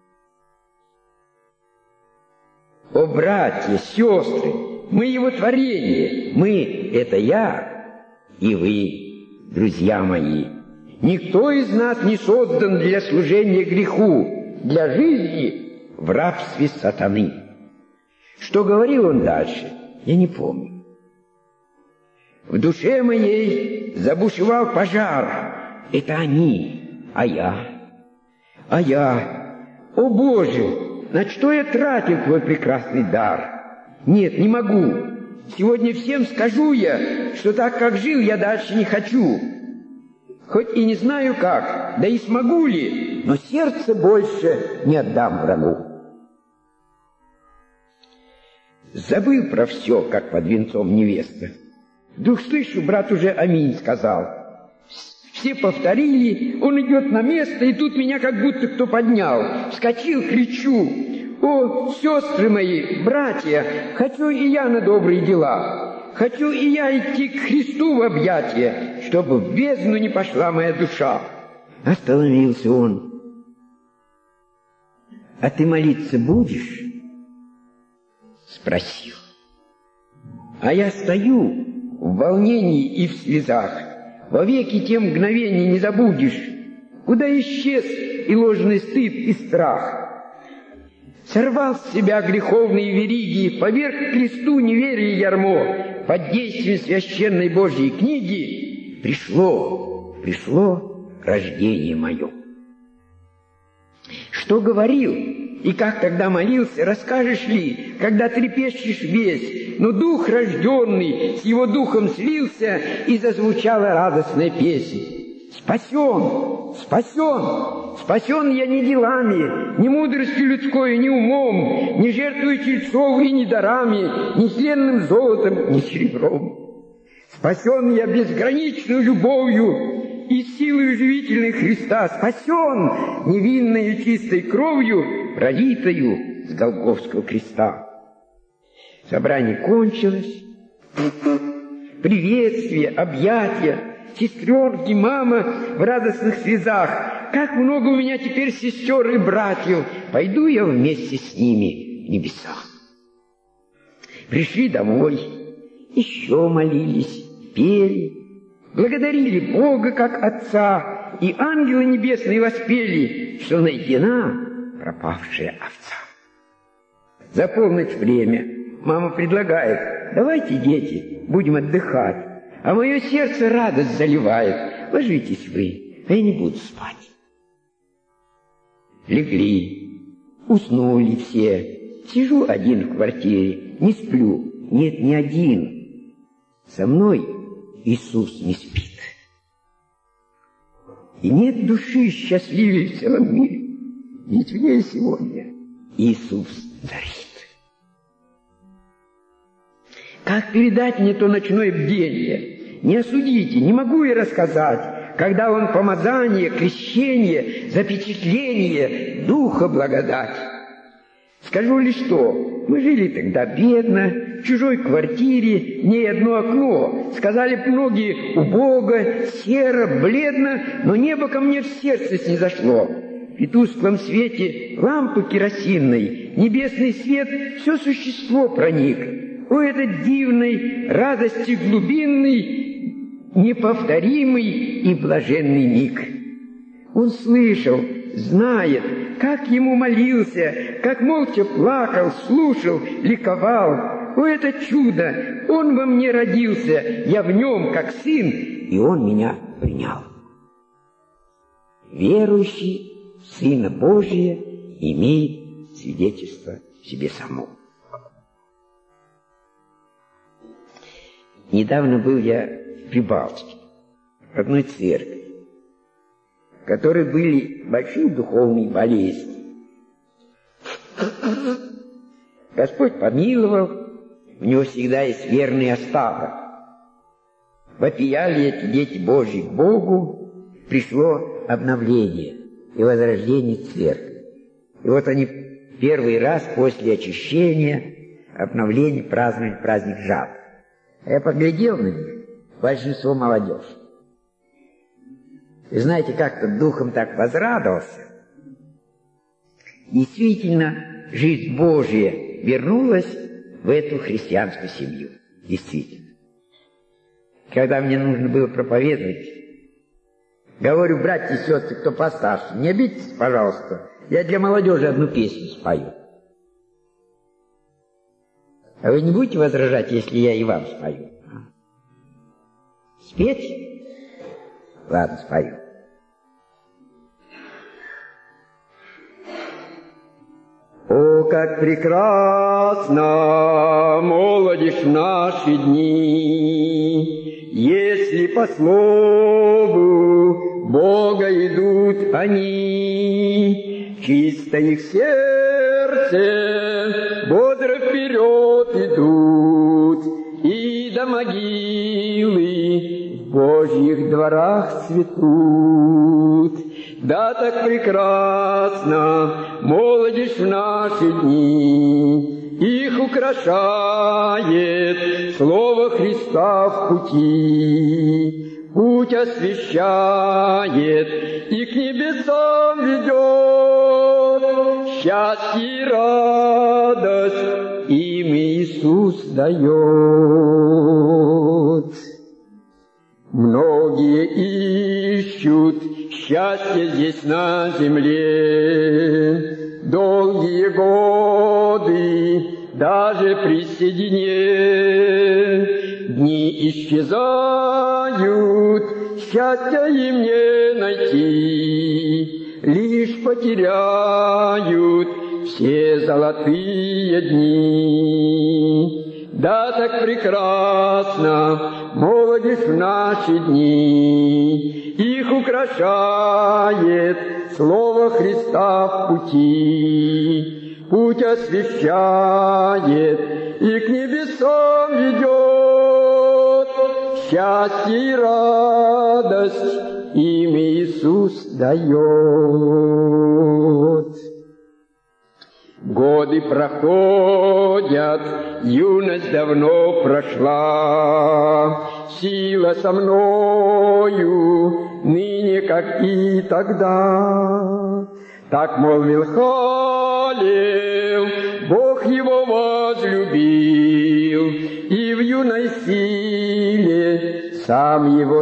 О, братья, сестры, мы Его творение, мы — это я и вы, друзья мои. Никто из нас не создан для служения греху, для жизни в рабстве сатаны. Что говорил он дальше, я не помню. В душе моей забушевал пожар. Это они, а я. О Боже, на что я тратил твой прекрасный дар? Нет, не могу. Сегодня всем скажу я, что так, как жил, я дальше не хочу. Хоть и не знаю как, да и смогу ли, но сердце больше не отдам врагу. Забыл про все, как под венцом невеста. Вдруг слышу, брат уже аминь сказал. Все повторили, он идет на место, и тут меня как будто кто поднял. Вскочил, кричу: о, сестры мои, братья, хочу и я на добрые дела. Хочу и я идти к Христу в объятия, чтобы в бездну не пошла моя душа. Остановился он. А ты молиться будешь? Спросил. А я стою в волнении и в слезах. Вовеки те мгновения не забудешь, куда исчез и ложный стыд, и страх. Сорвал с себя греховные вериги, поверг к кресту неверие ярмо. Под действием священной Божьей книги пришло рождение мое. Что говорил и как тогда молился, расскажешь ли, когда трепещешь весь, но дух рожденный с его духом слился, и зазвучала радостная песня. Спасен, спасен, спасен я не делами, не мудростью людской, ни умом, не жертвою тельцов и ни дарами, ни тленным золотом, ни серебром. Спасен я безграничной любовью и силой живительной Христа, спасен невинной чистой кровью, пролитою с Голгофского креста. Собрание кончилось, приветствие, объятия, сестренки, мама в радостных слезах. Как много у меня теперь сестер и братьев, пойду я вместе с ними в небеса. Пришли домой, еще молились, пели, благодарили Бога как Отца, и ангелы небесные воспели, что найдена пропавшая овца. За полночь время мама предлагает: давайте, дети, будем отдыхать, а мое сердце радость заливает. Ложитесь вы, а я не буду спать. Легли. Уснули все. Сижу один в квартире, не сплю. Нет, не один. Со мной Иисус не спит. И нет души счастливее в целом мире. Ведь в ней сегодня Иисус царит. Как передать мне то ночное бдение? Не осудите, не могу и рассказать, когда он помазание, крещение, запечатление Духа благодать. Скажу лишь что, мы жили тогда бедно, в чужой квартире, не одно окно. Сказали б многие, убого, серо, бледно, но небо ко мне в сердце снизошло. В тусклом свете лампы керосинной, небесный свет все существо проник. О, этот дивный, радости глубинный, неповторимый и блаженный миг! Он слышал, знает, как ему молился, как молча плакал, слушал, ликовал. О, это чудо! Он во мне родился, я в нем, как сын, и он меня принял. Верующий в Сына Божия имеет свидетельство в себе самом. Недавно был я в Прибалтике, в одной церкви, в которой были большие духовные болезни. Господь помиловал, у него всегда есть верный остаток. Вопияли эти дети Божьи к Богу, пришло обновление и возрождение церкви. И вот они первый раз после очищения, обновления празднуют праздник жатвы. А я поглядел на них, большинство молодежь. И знаете, как-то духом так возрадовался. Действительно, жизнь Божия вернулась в эту христианскую семью. Действительно. Когда мне нужно было проповедовать, говорю, братья и сестры, кто постарше, не обидитесь, пожалуйста, я для молодежи одну песню спою. А вы не будете возражать, если я и вам спою? Спеть? Ладно, спою. О, как прекрасна молодежь в наши дни, если по слову Бога идут они, чисто их сердце бодро вперед идут, и до могилы в Божьих дворах цветут. Да, так прекрасна молодежь в наши дни, их украшает слово Христа в пути, путь освещает и к небесам ведет, счастье и радость им Иисус дает. Многие ищут счастье здесь на земле, долгие годы, даже при седине, дни исчезают, счастья им не найти, лишь потеряют все золотые дни. Да, так прекрасна молодежь в наши дни, их украшает слово Христа в пути, путь освещает и к небесам ведет, счастье и радость им Иисус дает. Годы проходят, юность давно прошла, сила со мною, ныне, как и тогда. Так молвил Халев, Бог его возлюбил, и в юной силе сам его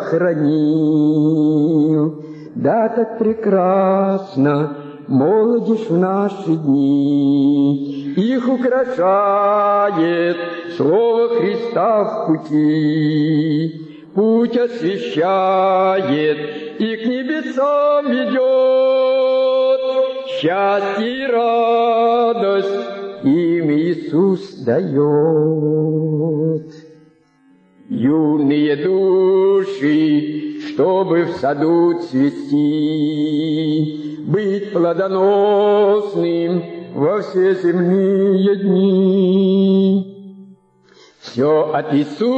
сохранил. Да, так прекрасно молодежь в наши дни, их украшает слово Христа в пути, путь освещает и к небесам ведет, счастье и радость им Иисус дает. Юные души, чтобы в саду цвести, быть плодоносным во все земные дни. Все от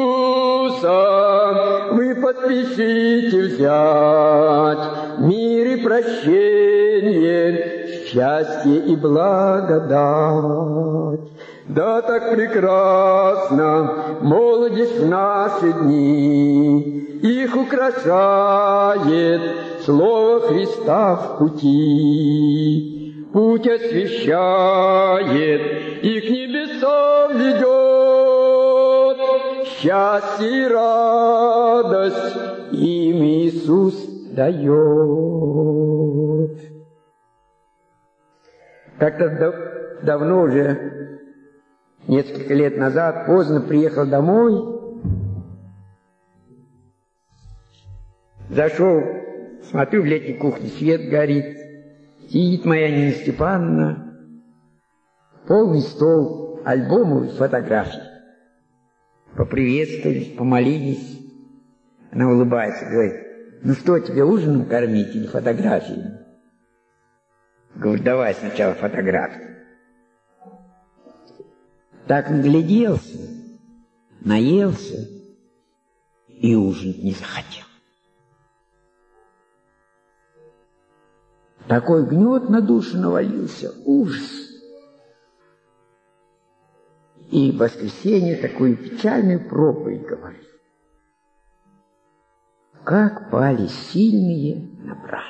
Иисуса вы поспешите взять, мир и прощение, счастье и благодать. Да так прекрасно молодость в наши дни, их украшает слово Христа в пути. Путь освещает и к небесам ведет, счастье и радость им Иисус дает. Как-то давно уже, несколько лет назад, поздно приехал домой, зашел, смотрю, в летней кухне свет горит, сидит моя Нина Степановна, полный стол альбомов и фотографий. Поприветствовались, помолились. Она улыбается, говорит: ну что, тебе ужином кормить или фотографиями? Говорю: давай сначала фотографии. Так нагляделся, наелся и ужинать не захотел. Такой гнет на душу навалился, ужас. И в воскресенье такую печальную проповедь говорит: как пали сильные на брани.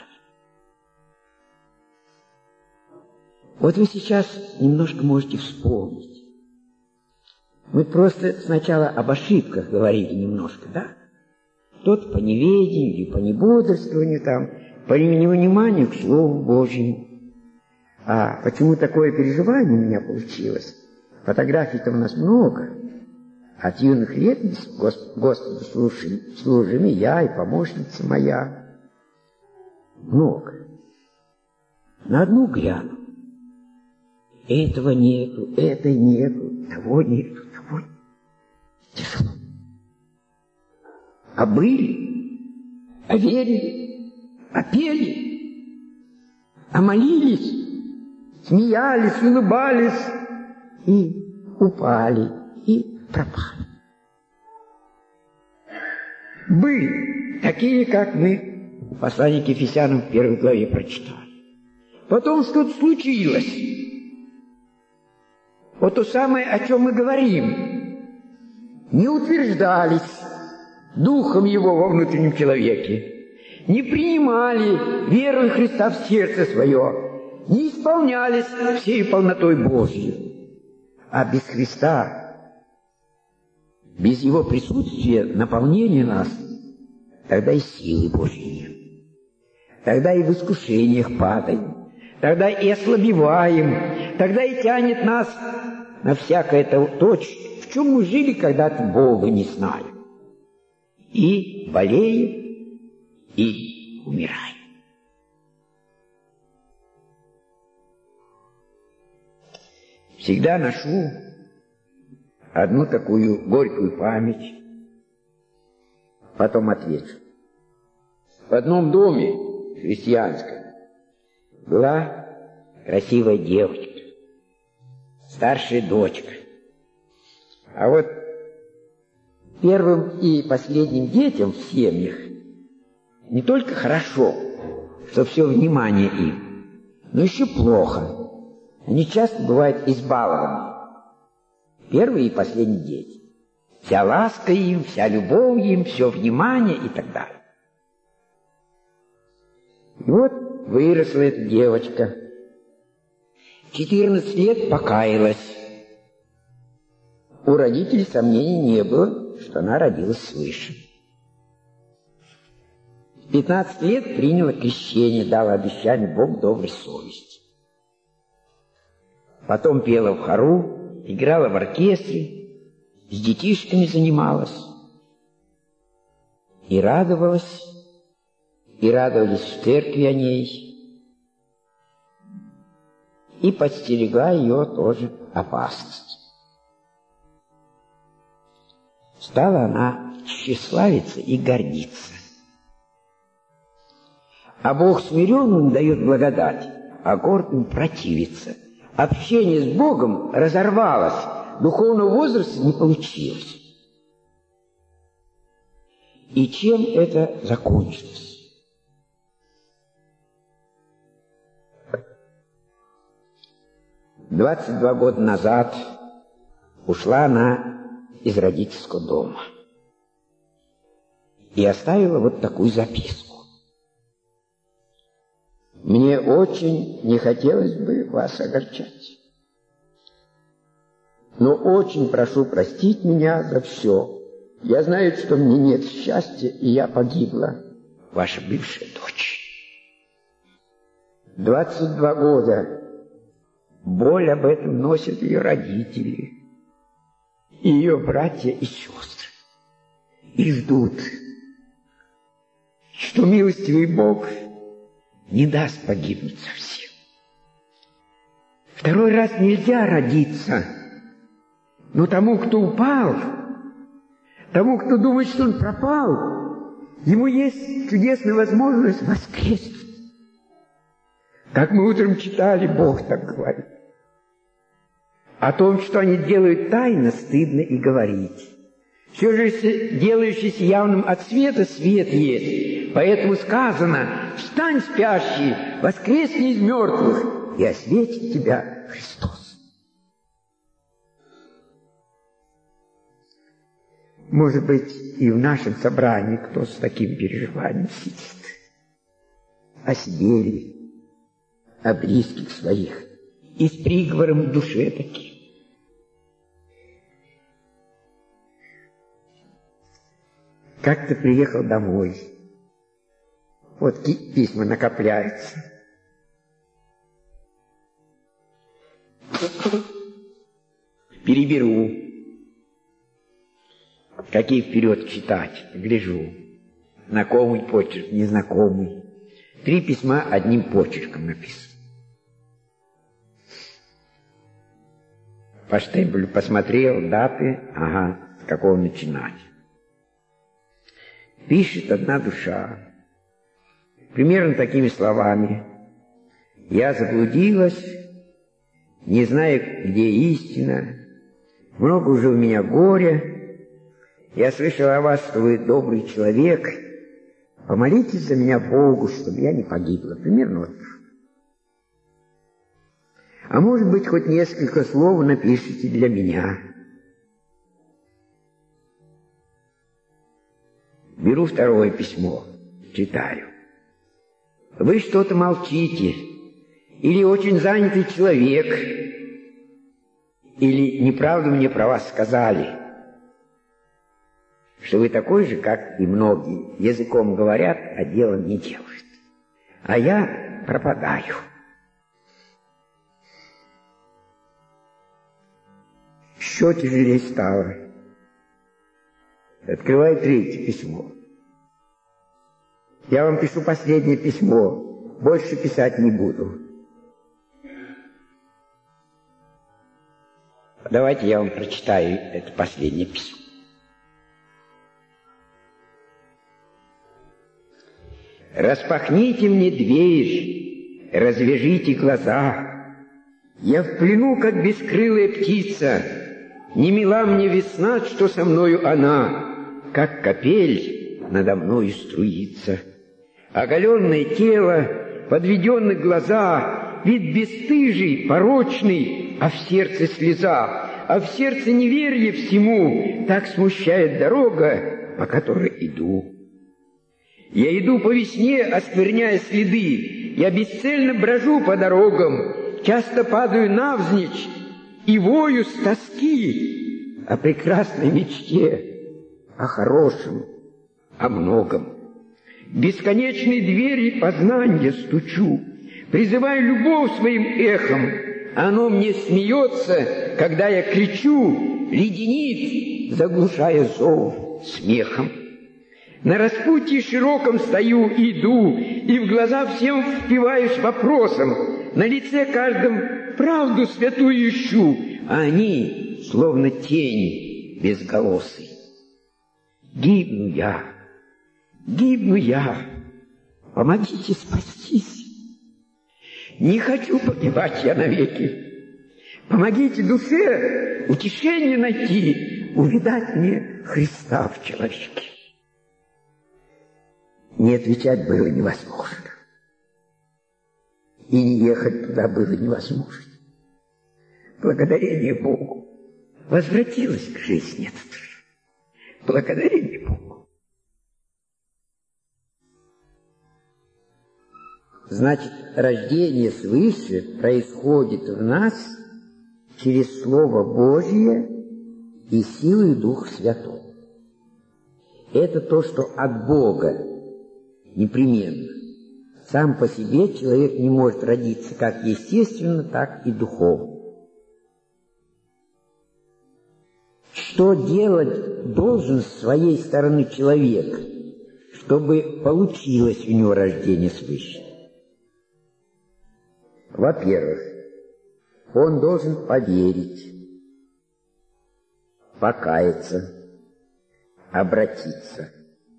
Вот вы сейчас немножко можете вспомнить. Мы просто сначала об ошибках говорили немножко, да? Кто-то по неведению или по небодрствованию там, по невниманию к Слову Божьему. А почему такое переживание у меня получилось? Фотографий-то у нас много. От юных лет Господу служим и я, и помощница моя. Много. На одну гляну. Этого нету, этой нету, того нету, того нету. Тяжело. А были, а верили, а пели, а молились, смеялись, улыбались и упали, и пропали. Были такие, как мы в послании к Ефесянам в 1 главе прочитали. Потом что-то случилось. Вот то самое, о чем мы говорим. Не утверждались Духом Его во внутреннем человеке, не принимали веру Христа в сердце свое, не исполнялись всей полнотой Божьей. А без Христа, без Его присутствия, наполнения нас, тогда и силы Божьей нет. Тогда и в искушениях падаем, тогда и ослабеваем, тогда и тянет нас на всякое то, в чем мы жили когда-то, Бога не знаем. И болеем, и умираем. Всегда ношу одну такую горькую память, потом отвечу. В одном доме христианском была красивая девочка, старшая дочка. А вот первым и последним детям в семьях не только хорошо, что все внимание им, но еще плохо. Они часто бывают избалованы. Первые и последние дети. Вся ласка им, вся любовь им, все внимание и так далее. И вот выросла эта девочка. 14 лет покаялась. У родителей сомнений не было, что она родилась свыше. В 15 лет приняла крещение, дала обещание Богу доброй совести. Потом пела в хору, играла в оркестре, с детишками занималась. И радовалась, и радовались в церкви о ней. и подстерегла ее тоже опасность. Стала она тщеславиться и гордиться. А Бог смиренным дает благодать, а гордым противится. Общение с Богом разорвалось, духовного возраста не получилось. И чем это закончилось? «22 года назад ушла она из родительского дома и оставила вот такую записку. Мне очень не хотелось бы вас огорчать, но очень прошу простить меня за все. Я знаю, что мне нет счастья, и я погибла, ваша бывшая дочь. 22 года боль об этом носят ее родители, и ее братья и сестры, и ждут, что милостивый Бог не даст погибнуть совсем. Второй раз нельзя родиться, но тому, кто упал, тому, кто думает, что он пропал, ему есть чудесная возможность воскреснуть. Как мы утром читали, Бог так говорит. О том, что они делают тайно, стыдно и говорить. Все же делающийся явным от света, свет есть. Поэтому сказано: «Встань, спящий, воскресни из мертвых, и осветит тебя Христос». Может быть, и в нашем собрании кто с таким переживанием сидит. О себе, о близких своих, и с приговором в душе таким. Как-то приехал домой. Вот письма накопляются. Переберу. Какие вперед читать? Гляжу. Знакомый почерк, незнакомый. 3 письма одним почерком написано. По штемпелю посмотрел, даты, ага, с какого начинать. Пишет одна душа, примерно такими словами: «Я заблудилась, не знаю, где истина, много уже у меня горя, я слышала о вас, что вы добрый человек, помолитесь за меня Богу, чтобы я не погибла». Примерно вот. А может быть, хоть несколько слов напишите для меня. Беру второе письмо, читаю. Вы что-то молчите, или очень занятый человек, или неправду мне про вас сказали, что вы такой же, как и многие, языком говорят, а делом не делают. А я пропадаю. Еще тяжелее стало. Открываю 3 письмо. Я вам пишу последнее письмо. Больше писать не буду. Давайте я вам прочитаю это последнее письмо. «Распахните мне дверь, развяжите глаза. Я в плену, как бескрылая птица. Не мила мне весна, что со мною она, как капель надо мною струится. Оголенное тело, подведенные глаза, вид бесстыжий, порочный, а в сердце слеза, а в сердце неверие всему, так смущает дорога, по которой иду. Я иду по весне, оскверняя следы, я бесцельно брожу по дорогам, часто падаю навзничь и вою с тоски о прекрасной мечте, о хорошем, о многом. Бесконечные двери познания стучу, призываю любовь своим эхом. Оно мне смеется, когда я кричу, леденит, заглушая зов смехом. На распутье широком стою, иду, и в глаза всем впиваюсь вопросом. На лице каждом правду святую ищу, а они, словно тени безголосые. Гибну я, помогите спастись. Не хочу погибать я навеки. Помогите душе утешение найти, увидать мне Христа в человеке. Не отвечать было невозможно. И не ехать туда было невозможно. Благодарение Богу возвратилась к жизни эта душа. Благодарение Богу. Значит, рождение свыше происходит в нас через Слово Божье и силой Духа Святой. Это то, что от Бога непременно. Сам по себе человек не может родиться как естественно, так и духовно. Что делать должен с своей стороны человек, чтобы получилось у него рождение свыше? Во-первых, он должен поверить, покаяться, обратиться.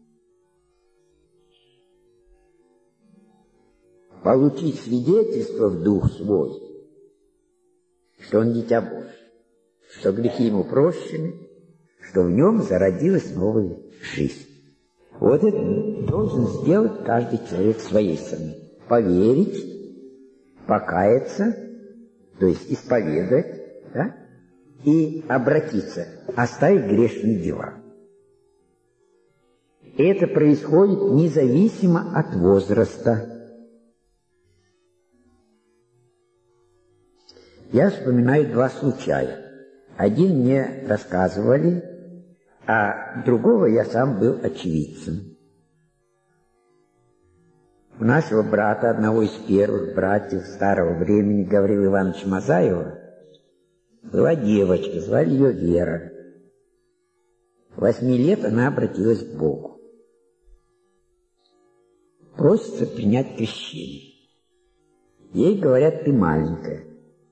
Получить свидетельство в дух свой, что он дитя Божие, что грехи ему прощены, что в нем зародилась новая жизнь. Вот это должен сделать каждый человек своей стороны. Поверить, покаяться, то есть исповедать, да? И обратиться, оставить грешные дела. Это происходит независимо от возраста. Я вспоминаю два случая. Один мне рассказывали, а другого я сам был очевидцем. У нашего брата, одного из первых братьев старого времени, Гаврила Ивановича Мазаева, была девочка, звали ее Вера. 8 лет она обратилась к Богу. Просится принять крещение. Ей говорят: ты маленькая.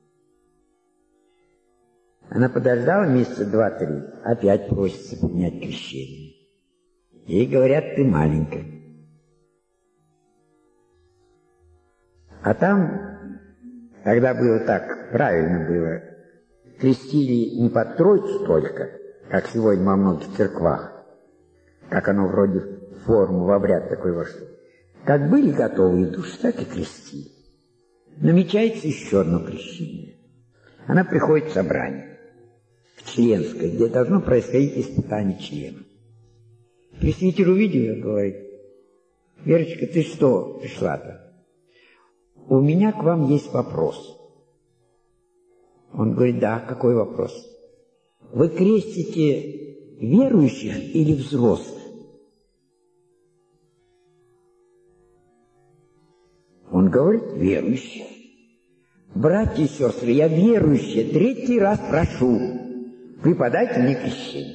Она подождала месяца 2-3, опять просится принять крещение. Ей говорят: ты маленькая. А там, когда было так, правильно было, крестили не под Троицу только, как сегодня во многих церквах, как оно вроде в форму, в обряд такой вошло. Как были готовые души, так и крестили. Намечается еще одно крещение. Она приходит в собрание, в членское, где должно происходить испытание члена. Пресвитер увидел ее, говорит: Верочка, ты что пришла-то? У меня к вам есть вопрос. Он говорит: да, какой вопрос? Вы крестите верующих или взрослых? Он говорит: верующих. Братья и сестры, я верующий, 3-й раз прошу, преподайте мне крещение.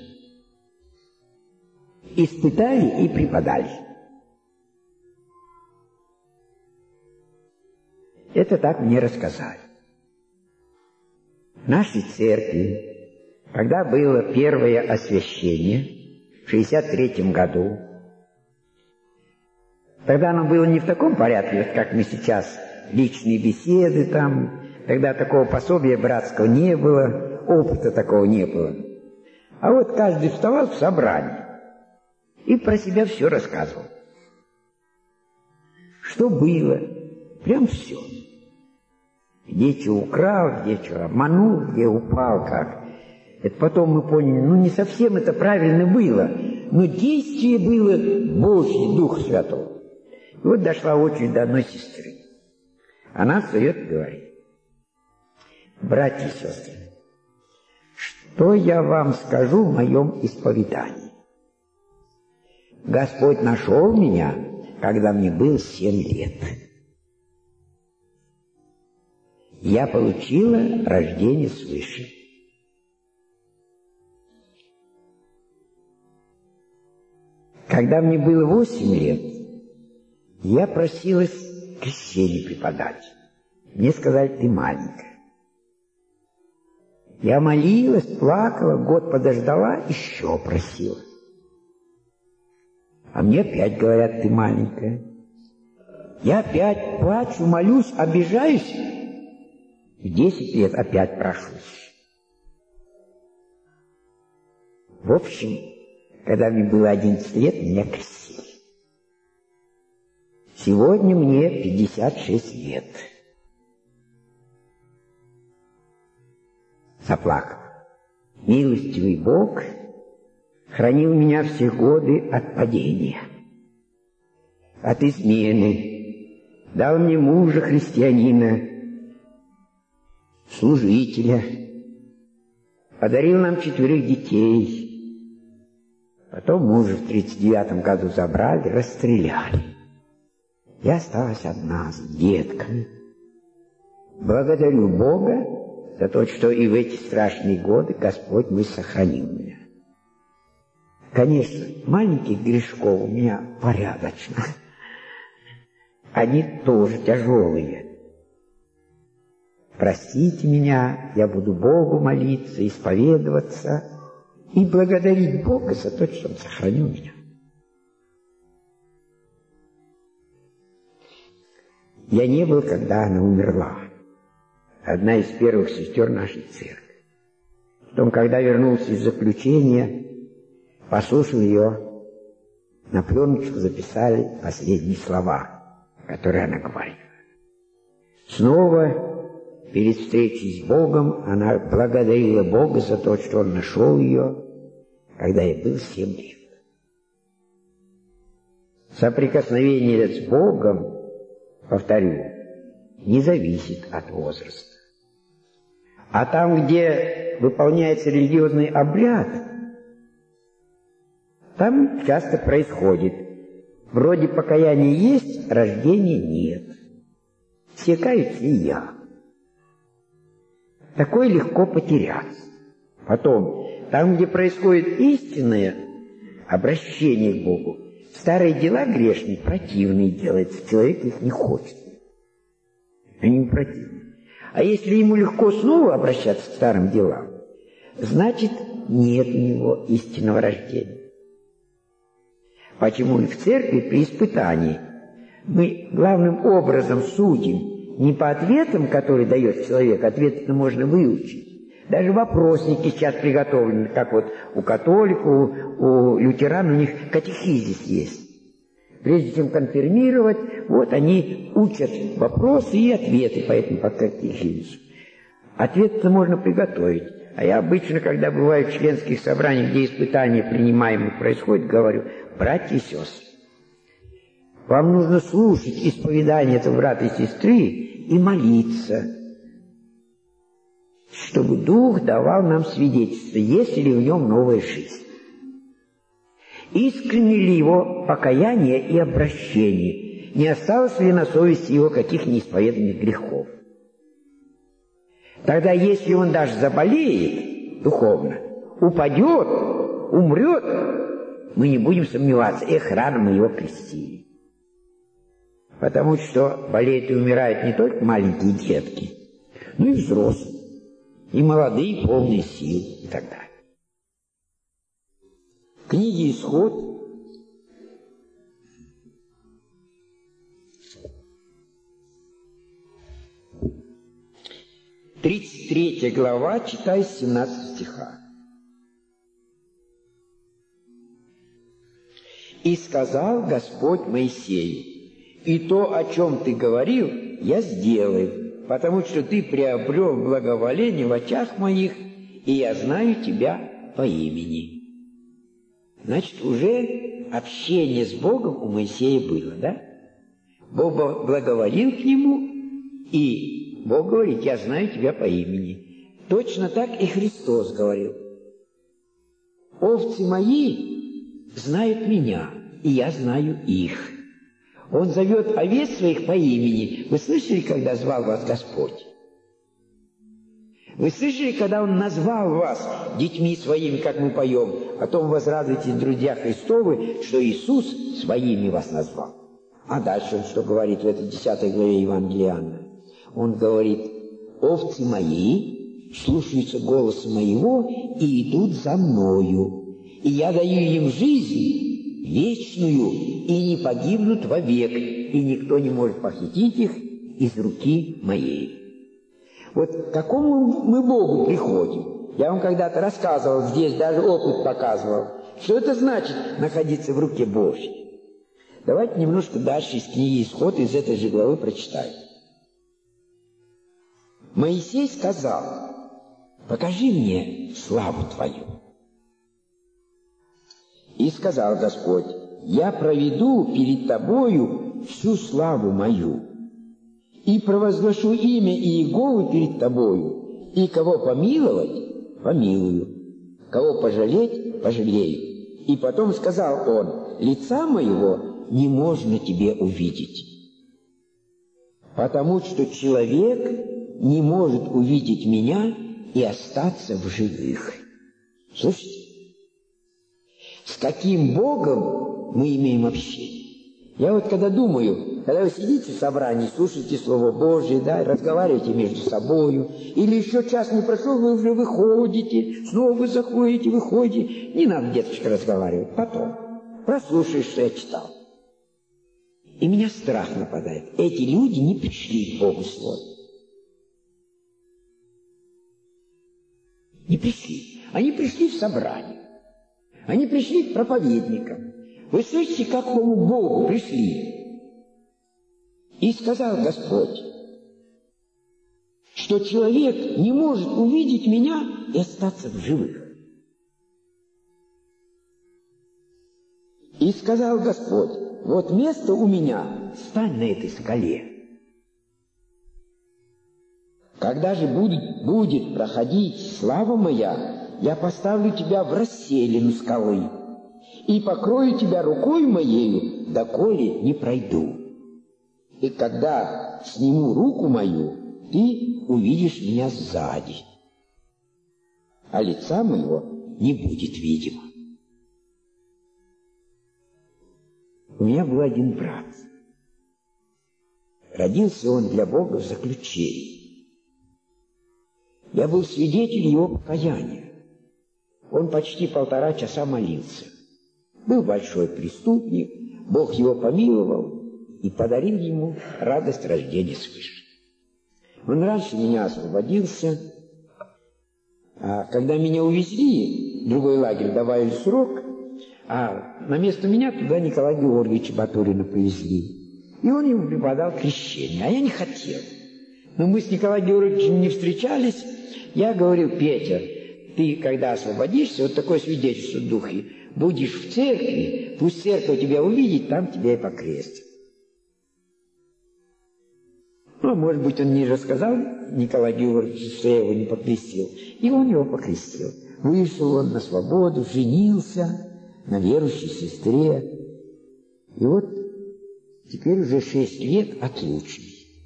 Испытали и преподали. Это так мне рассказали. В нашей церкви, когда было первое освящение, в 63 году, тогда оно было не в таком порядке, как мы сейчас, личные беседы там, тогда такого пособия братского не было, опыта такого не было. А вот каждый вставал в собрании и про себя все рассказывал. Что было, прям все. Где что украл, где что обманул, где упал, как. Это потом мы поняли, не совсем это правильно было, но действие было Божье, Дух Святой. И вот дошла очередь до одной сестры. Она встает и говорит: братья и сестры, что я вам скажу в моем исповедании? Господь нашел меня, когда мне было 7 лет. Я получила рождение свыше. Когда мне было 8 лет, я просилась крещение преподать. Мне сказали: ты маленькая. Я молилась, плакала, год подождала, еще просила. А мне опять говорят, ты маленькая. Я опять плачу, молюсь, обижаюсь. В 10 лет опять прошусь. В общем, когда мне было 11 лет, меня крестили. Сегодня мне 56 лет. Заплакал. Милостивый Бог хранил меня все годы от падения, от измены, дал мне мужа христианина, служителя, подарил нам 4 детей. Потом мужа в 39 году забрали, расстреляли. Я осталась одна с детками. Благодарю Бога за то, что и в эти страшные годы Господь мой сохранил меня. Конечно, маленьких грешков у меня порядочно. Они тоже тяжелые. Простите меня, я буду Богу молиться, исповедоваться и благодарить Бога за то, что Он сохранил меня. Я не был, когда она умерла. Одна из первых сестер нашей церкви. Потом, когда вернулся из заключения, послушал ее, на пленочку записали последние слова, которые она говорила. Снова, перед встречей с Богом, она благодарила Бога за то, что Он нашел ее, когда ей было 7 лет. Соприкосновение с Богом, повторю, не зависит от возраста. А там, где выполняется религиозный обряд, там часто происходит: вроде покаяния есть, рождения нет. Все каются, и я. Такое легко потеряться. Потом, там, где происходит истинное обращение к Богу, старые дела грешные, противные делаются, человек их не хочет. Они ему противны. А если ему легко снова обращаться к старым делам, значит, нет у него истинного рождения. Почему и в церкви при испытании мы главным образом судим не по ответам, которые дает человек, ответы можно выучить. Даже вопросники сейчас приготовлены, как вот у католиков, у лютеран, у них катехизис есть. Прежде чем конфирмировать, вот они учат вопросы и ответы по этому катехизису. Ответы можно приготовить. А я обычно, когда бываю в членских собраниях, где испытания принимаемые происходят, говорю: братья и сестры, вам нужно слушать исповедание этого брата и сестры и молиться, чтобы Дух давал нам свидетельство, есть ли в нем новая жизнь. Искренне ли его покаяние и обращение, не осталось ли на совести его каких неисповеданных грехов. Тогда, если он даже заболеет духовно, упадет, умрет, мы не будем сомневаться: эх, рано мы его крестили. Потому что болеют и умирают не только маленькие детки, но и взрослые, и молодые, полные сил и так далее. В книге «Исход» (33 глава), читаю с 17 стиха. «И сказал Господь Моисею: и то, о чем ты говорил, я сделаю, потому что ты приобрел благоволение в очах моих, и я знаю тебя по имени». Значит, уже общение с Богом у Моисея было, да? Бог благоволил к нему, и Бог говорит: я знаю тебя по имени. Точно так и Христос говорил: овцы мои знают меня, и я знаю их. Он зовет овец своих по имени. Вы слышали, когда звал вас Господь? Вы слышали, когда Он назвал вас детьми своими, как мы поем? Потом возрадуйтесь, друзья Христовы, что Иисус своими вас назвал. А дальше Он что говорит в этой 10 главе Евангелия Иоанна? Он говорит: овцы мои слушаются голоса моего и идут за мною, и я даю им жизнь вечную, и не погибнут вовек, и никто не может похитить их из руки моей». Вот к какому мы Богу приходим? Я вам когда-то рассказывал, здесь даже опыт показывал, что это значит находиться в руке Божьей. Давайте немножко дальше из книги «Исход», из этой же главы прочитаем. Моисей сказал: «Покажи мне славу Твою». И сказал Господь: «Я проведу перед Тобою всю славу мою, и провозглашу имя Иеговы перед Тобою, и кого помиловать, помилую, кого пожалеть, пожалею». И потом сказал он: «Лица моего не можно тебе увидеть, потому что человек не может увидеть меня и остаться в живых». Слушайте, с каким Богом мы имеем общение? Я вот когда думаю, когда вы сидите в собрании, слушаете Слово Божие, да, разговариваете между собою, или еще час не прошел, вы уже выходите, снова вы заходите, выходите. Не надо, деточка, разговаривать. Потом прослушаешь, что я читал. И меня страх нападает. Эти люди не пришли к Богу своему. Не пришли. Они пришли в собрание. Они пришли к проповедникам. Вы слышите, к какому Богу пришли? И сказал Господь, что человек не может увидеть меня и остаться в живых. И сказал Господь: вот место у меня, стань на этой скале. Когда же будет проходить слава моя, я поставлю тебя в расселину скалы и покрою тебя рукой моею, доколе не пройду. И когда сниму руку мою, ты увидишь меня сзади, а лица моего не будет видимо. У меня был один брат. Родился он для Бога в заключении. Я был свидетелем его покаяния. Он почти 1,5 часа молился. Был большой преступник, Бог его помиловал и подарил ему радость рождения свыше. Он раньше меня освободился, а когда меня увезли в другой лагерь, добавили срок, а на место меня туда Николая Георгиевича Батурина повезли. И он ему преподал крещение, а я не хотел. Но мы с Николаем Георгиевичем не встречались. Я говорил: Петя, ты, когда освободишься, вот такое свидетельство в духе, будешь в церкви, пусть церковь тебя увидит, там тебя и покрестят. Ну, может быть, он не рассказал Николаю Георгиевичу, что я его не покрестил. И он его покрестил. Вышел он на свободу, женился на верующей сестре. И вот теперь уже 6 лет отлучен.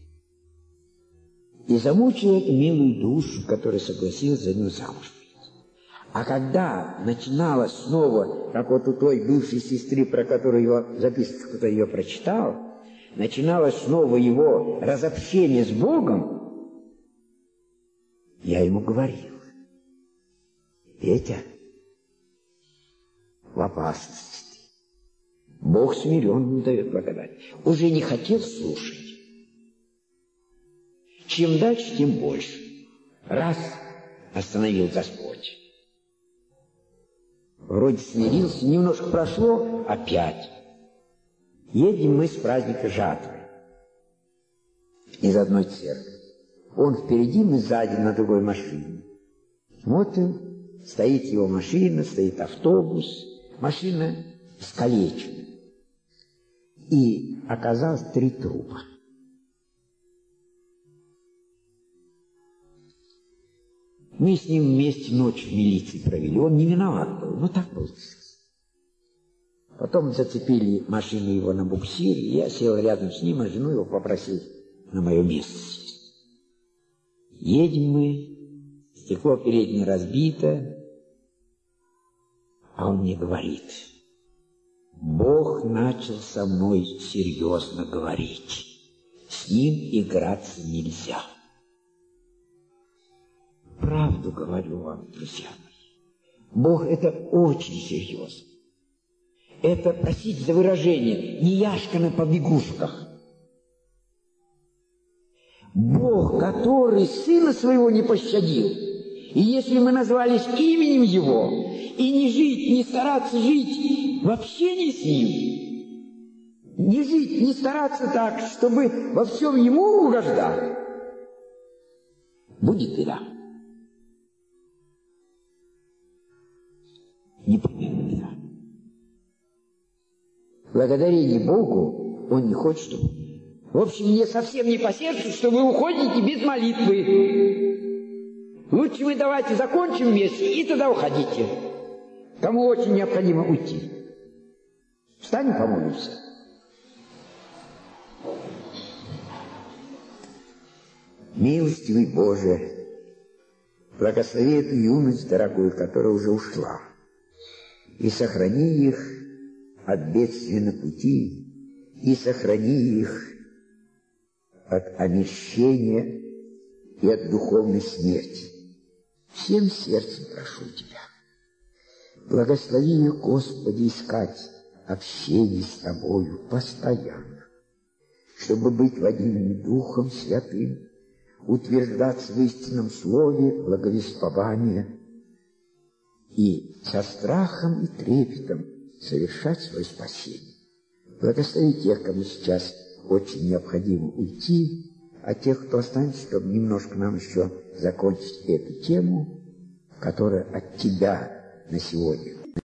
И замучил эту милую душу, которая согласилась за него замуж выйти. А когда начиналось снова, как вот у той бывшей сестры, про которую его записку, кто-то ее прочитал, начиналось снова его разобщение с Богом, я ему говорил: Петя, в опасности. Бог смиренным дает благодать. Уже не хотел слушать. Чем дальше, тем больше. Раз — остановил Господь. Вроде смирился, немножко прошло, опять. Едем мы с праздника жатвы из одной церкви. Он впереди, мы сзади на другой машине. Смотрим, стоит его машина, стоит автобус, машина искалечена. И оказалось 3 трупа. Мы с ним вместе ночь в милиции провели. Он не виноват был, но так получилось. Потом зацепили машину его на буксире, и я сел рядом с ним, а жену его попросил на мое место сесть. Едем мы, стекло переднее разбито, а он мне говорит: Бог начал со мной серьезно говорить. С ним играться нельзя. правду говорю вам, друзья мои. Бог — это очень серьезно. Это, простите за выражение, не яшка на побегушках. Бог, который Сына Своего не пощадил. И если мы назвались именем Его, и не жить, не стараться жить в общении с Ним, не жить, не стараться так, чтобы во всем Ему угождать, будет беда. Непременно беда. Благодарение Богу Он не хочет, чтобы... В общем, мне совсем не по сердцу, что вы уходите без молитвы. Лучше вы давайте закончим вместе и тогда уходите. Кому очень необходимо уйти. Встанем, помолимся. Милостивый Боже, благослови эту юность дорогую, которая уже ушла, и сохрани их от бедствия на пути, и сохрани их от омерщения и от духовной смерти. Всем сердцем прошу Тебя, благослови их, Господи, искать общение с Тобою постоянно, чтобы быть водимыми Духом Святым, утверждаться в истинном слове благовествования и со страхом и трепетом совершать свое спасение. Благослови тех, кому сейчас очень необходимо уйти, а тех, кто останется, чтобы немножко нам еще закончить эту тему, которая от Тебя на сегодня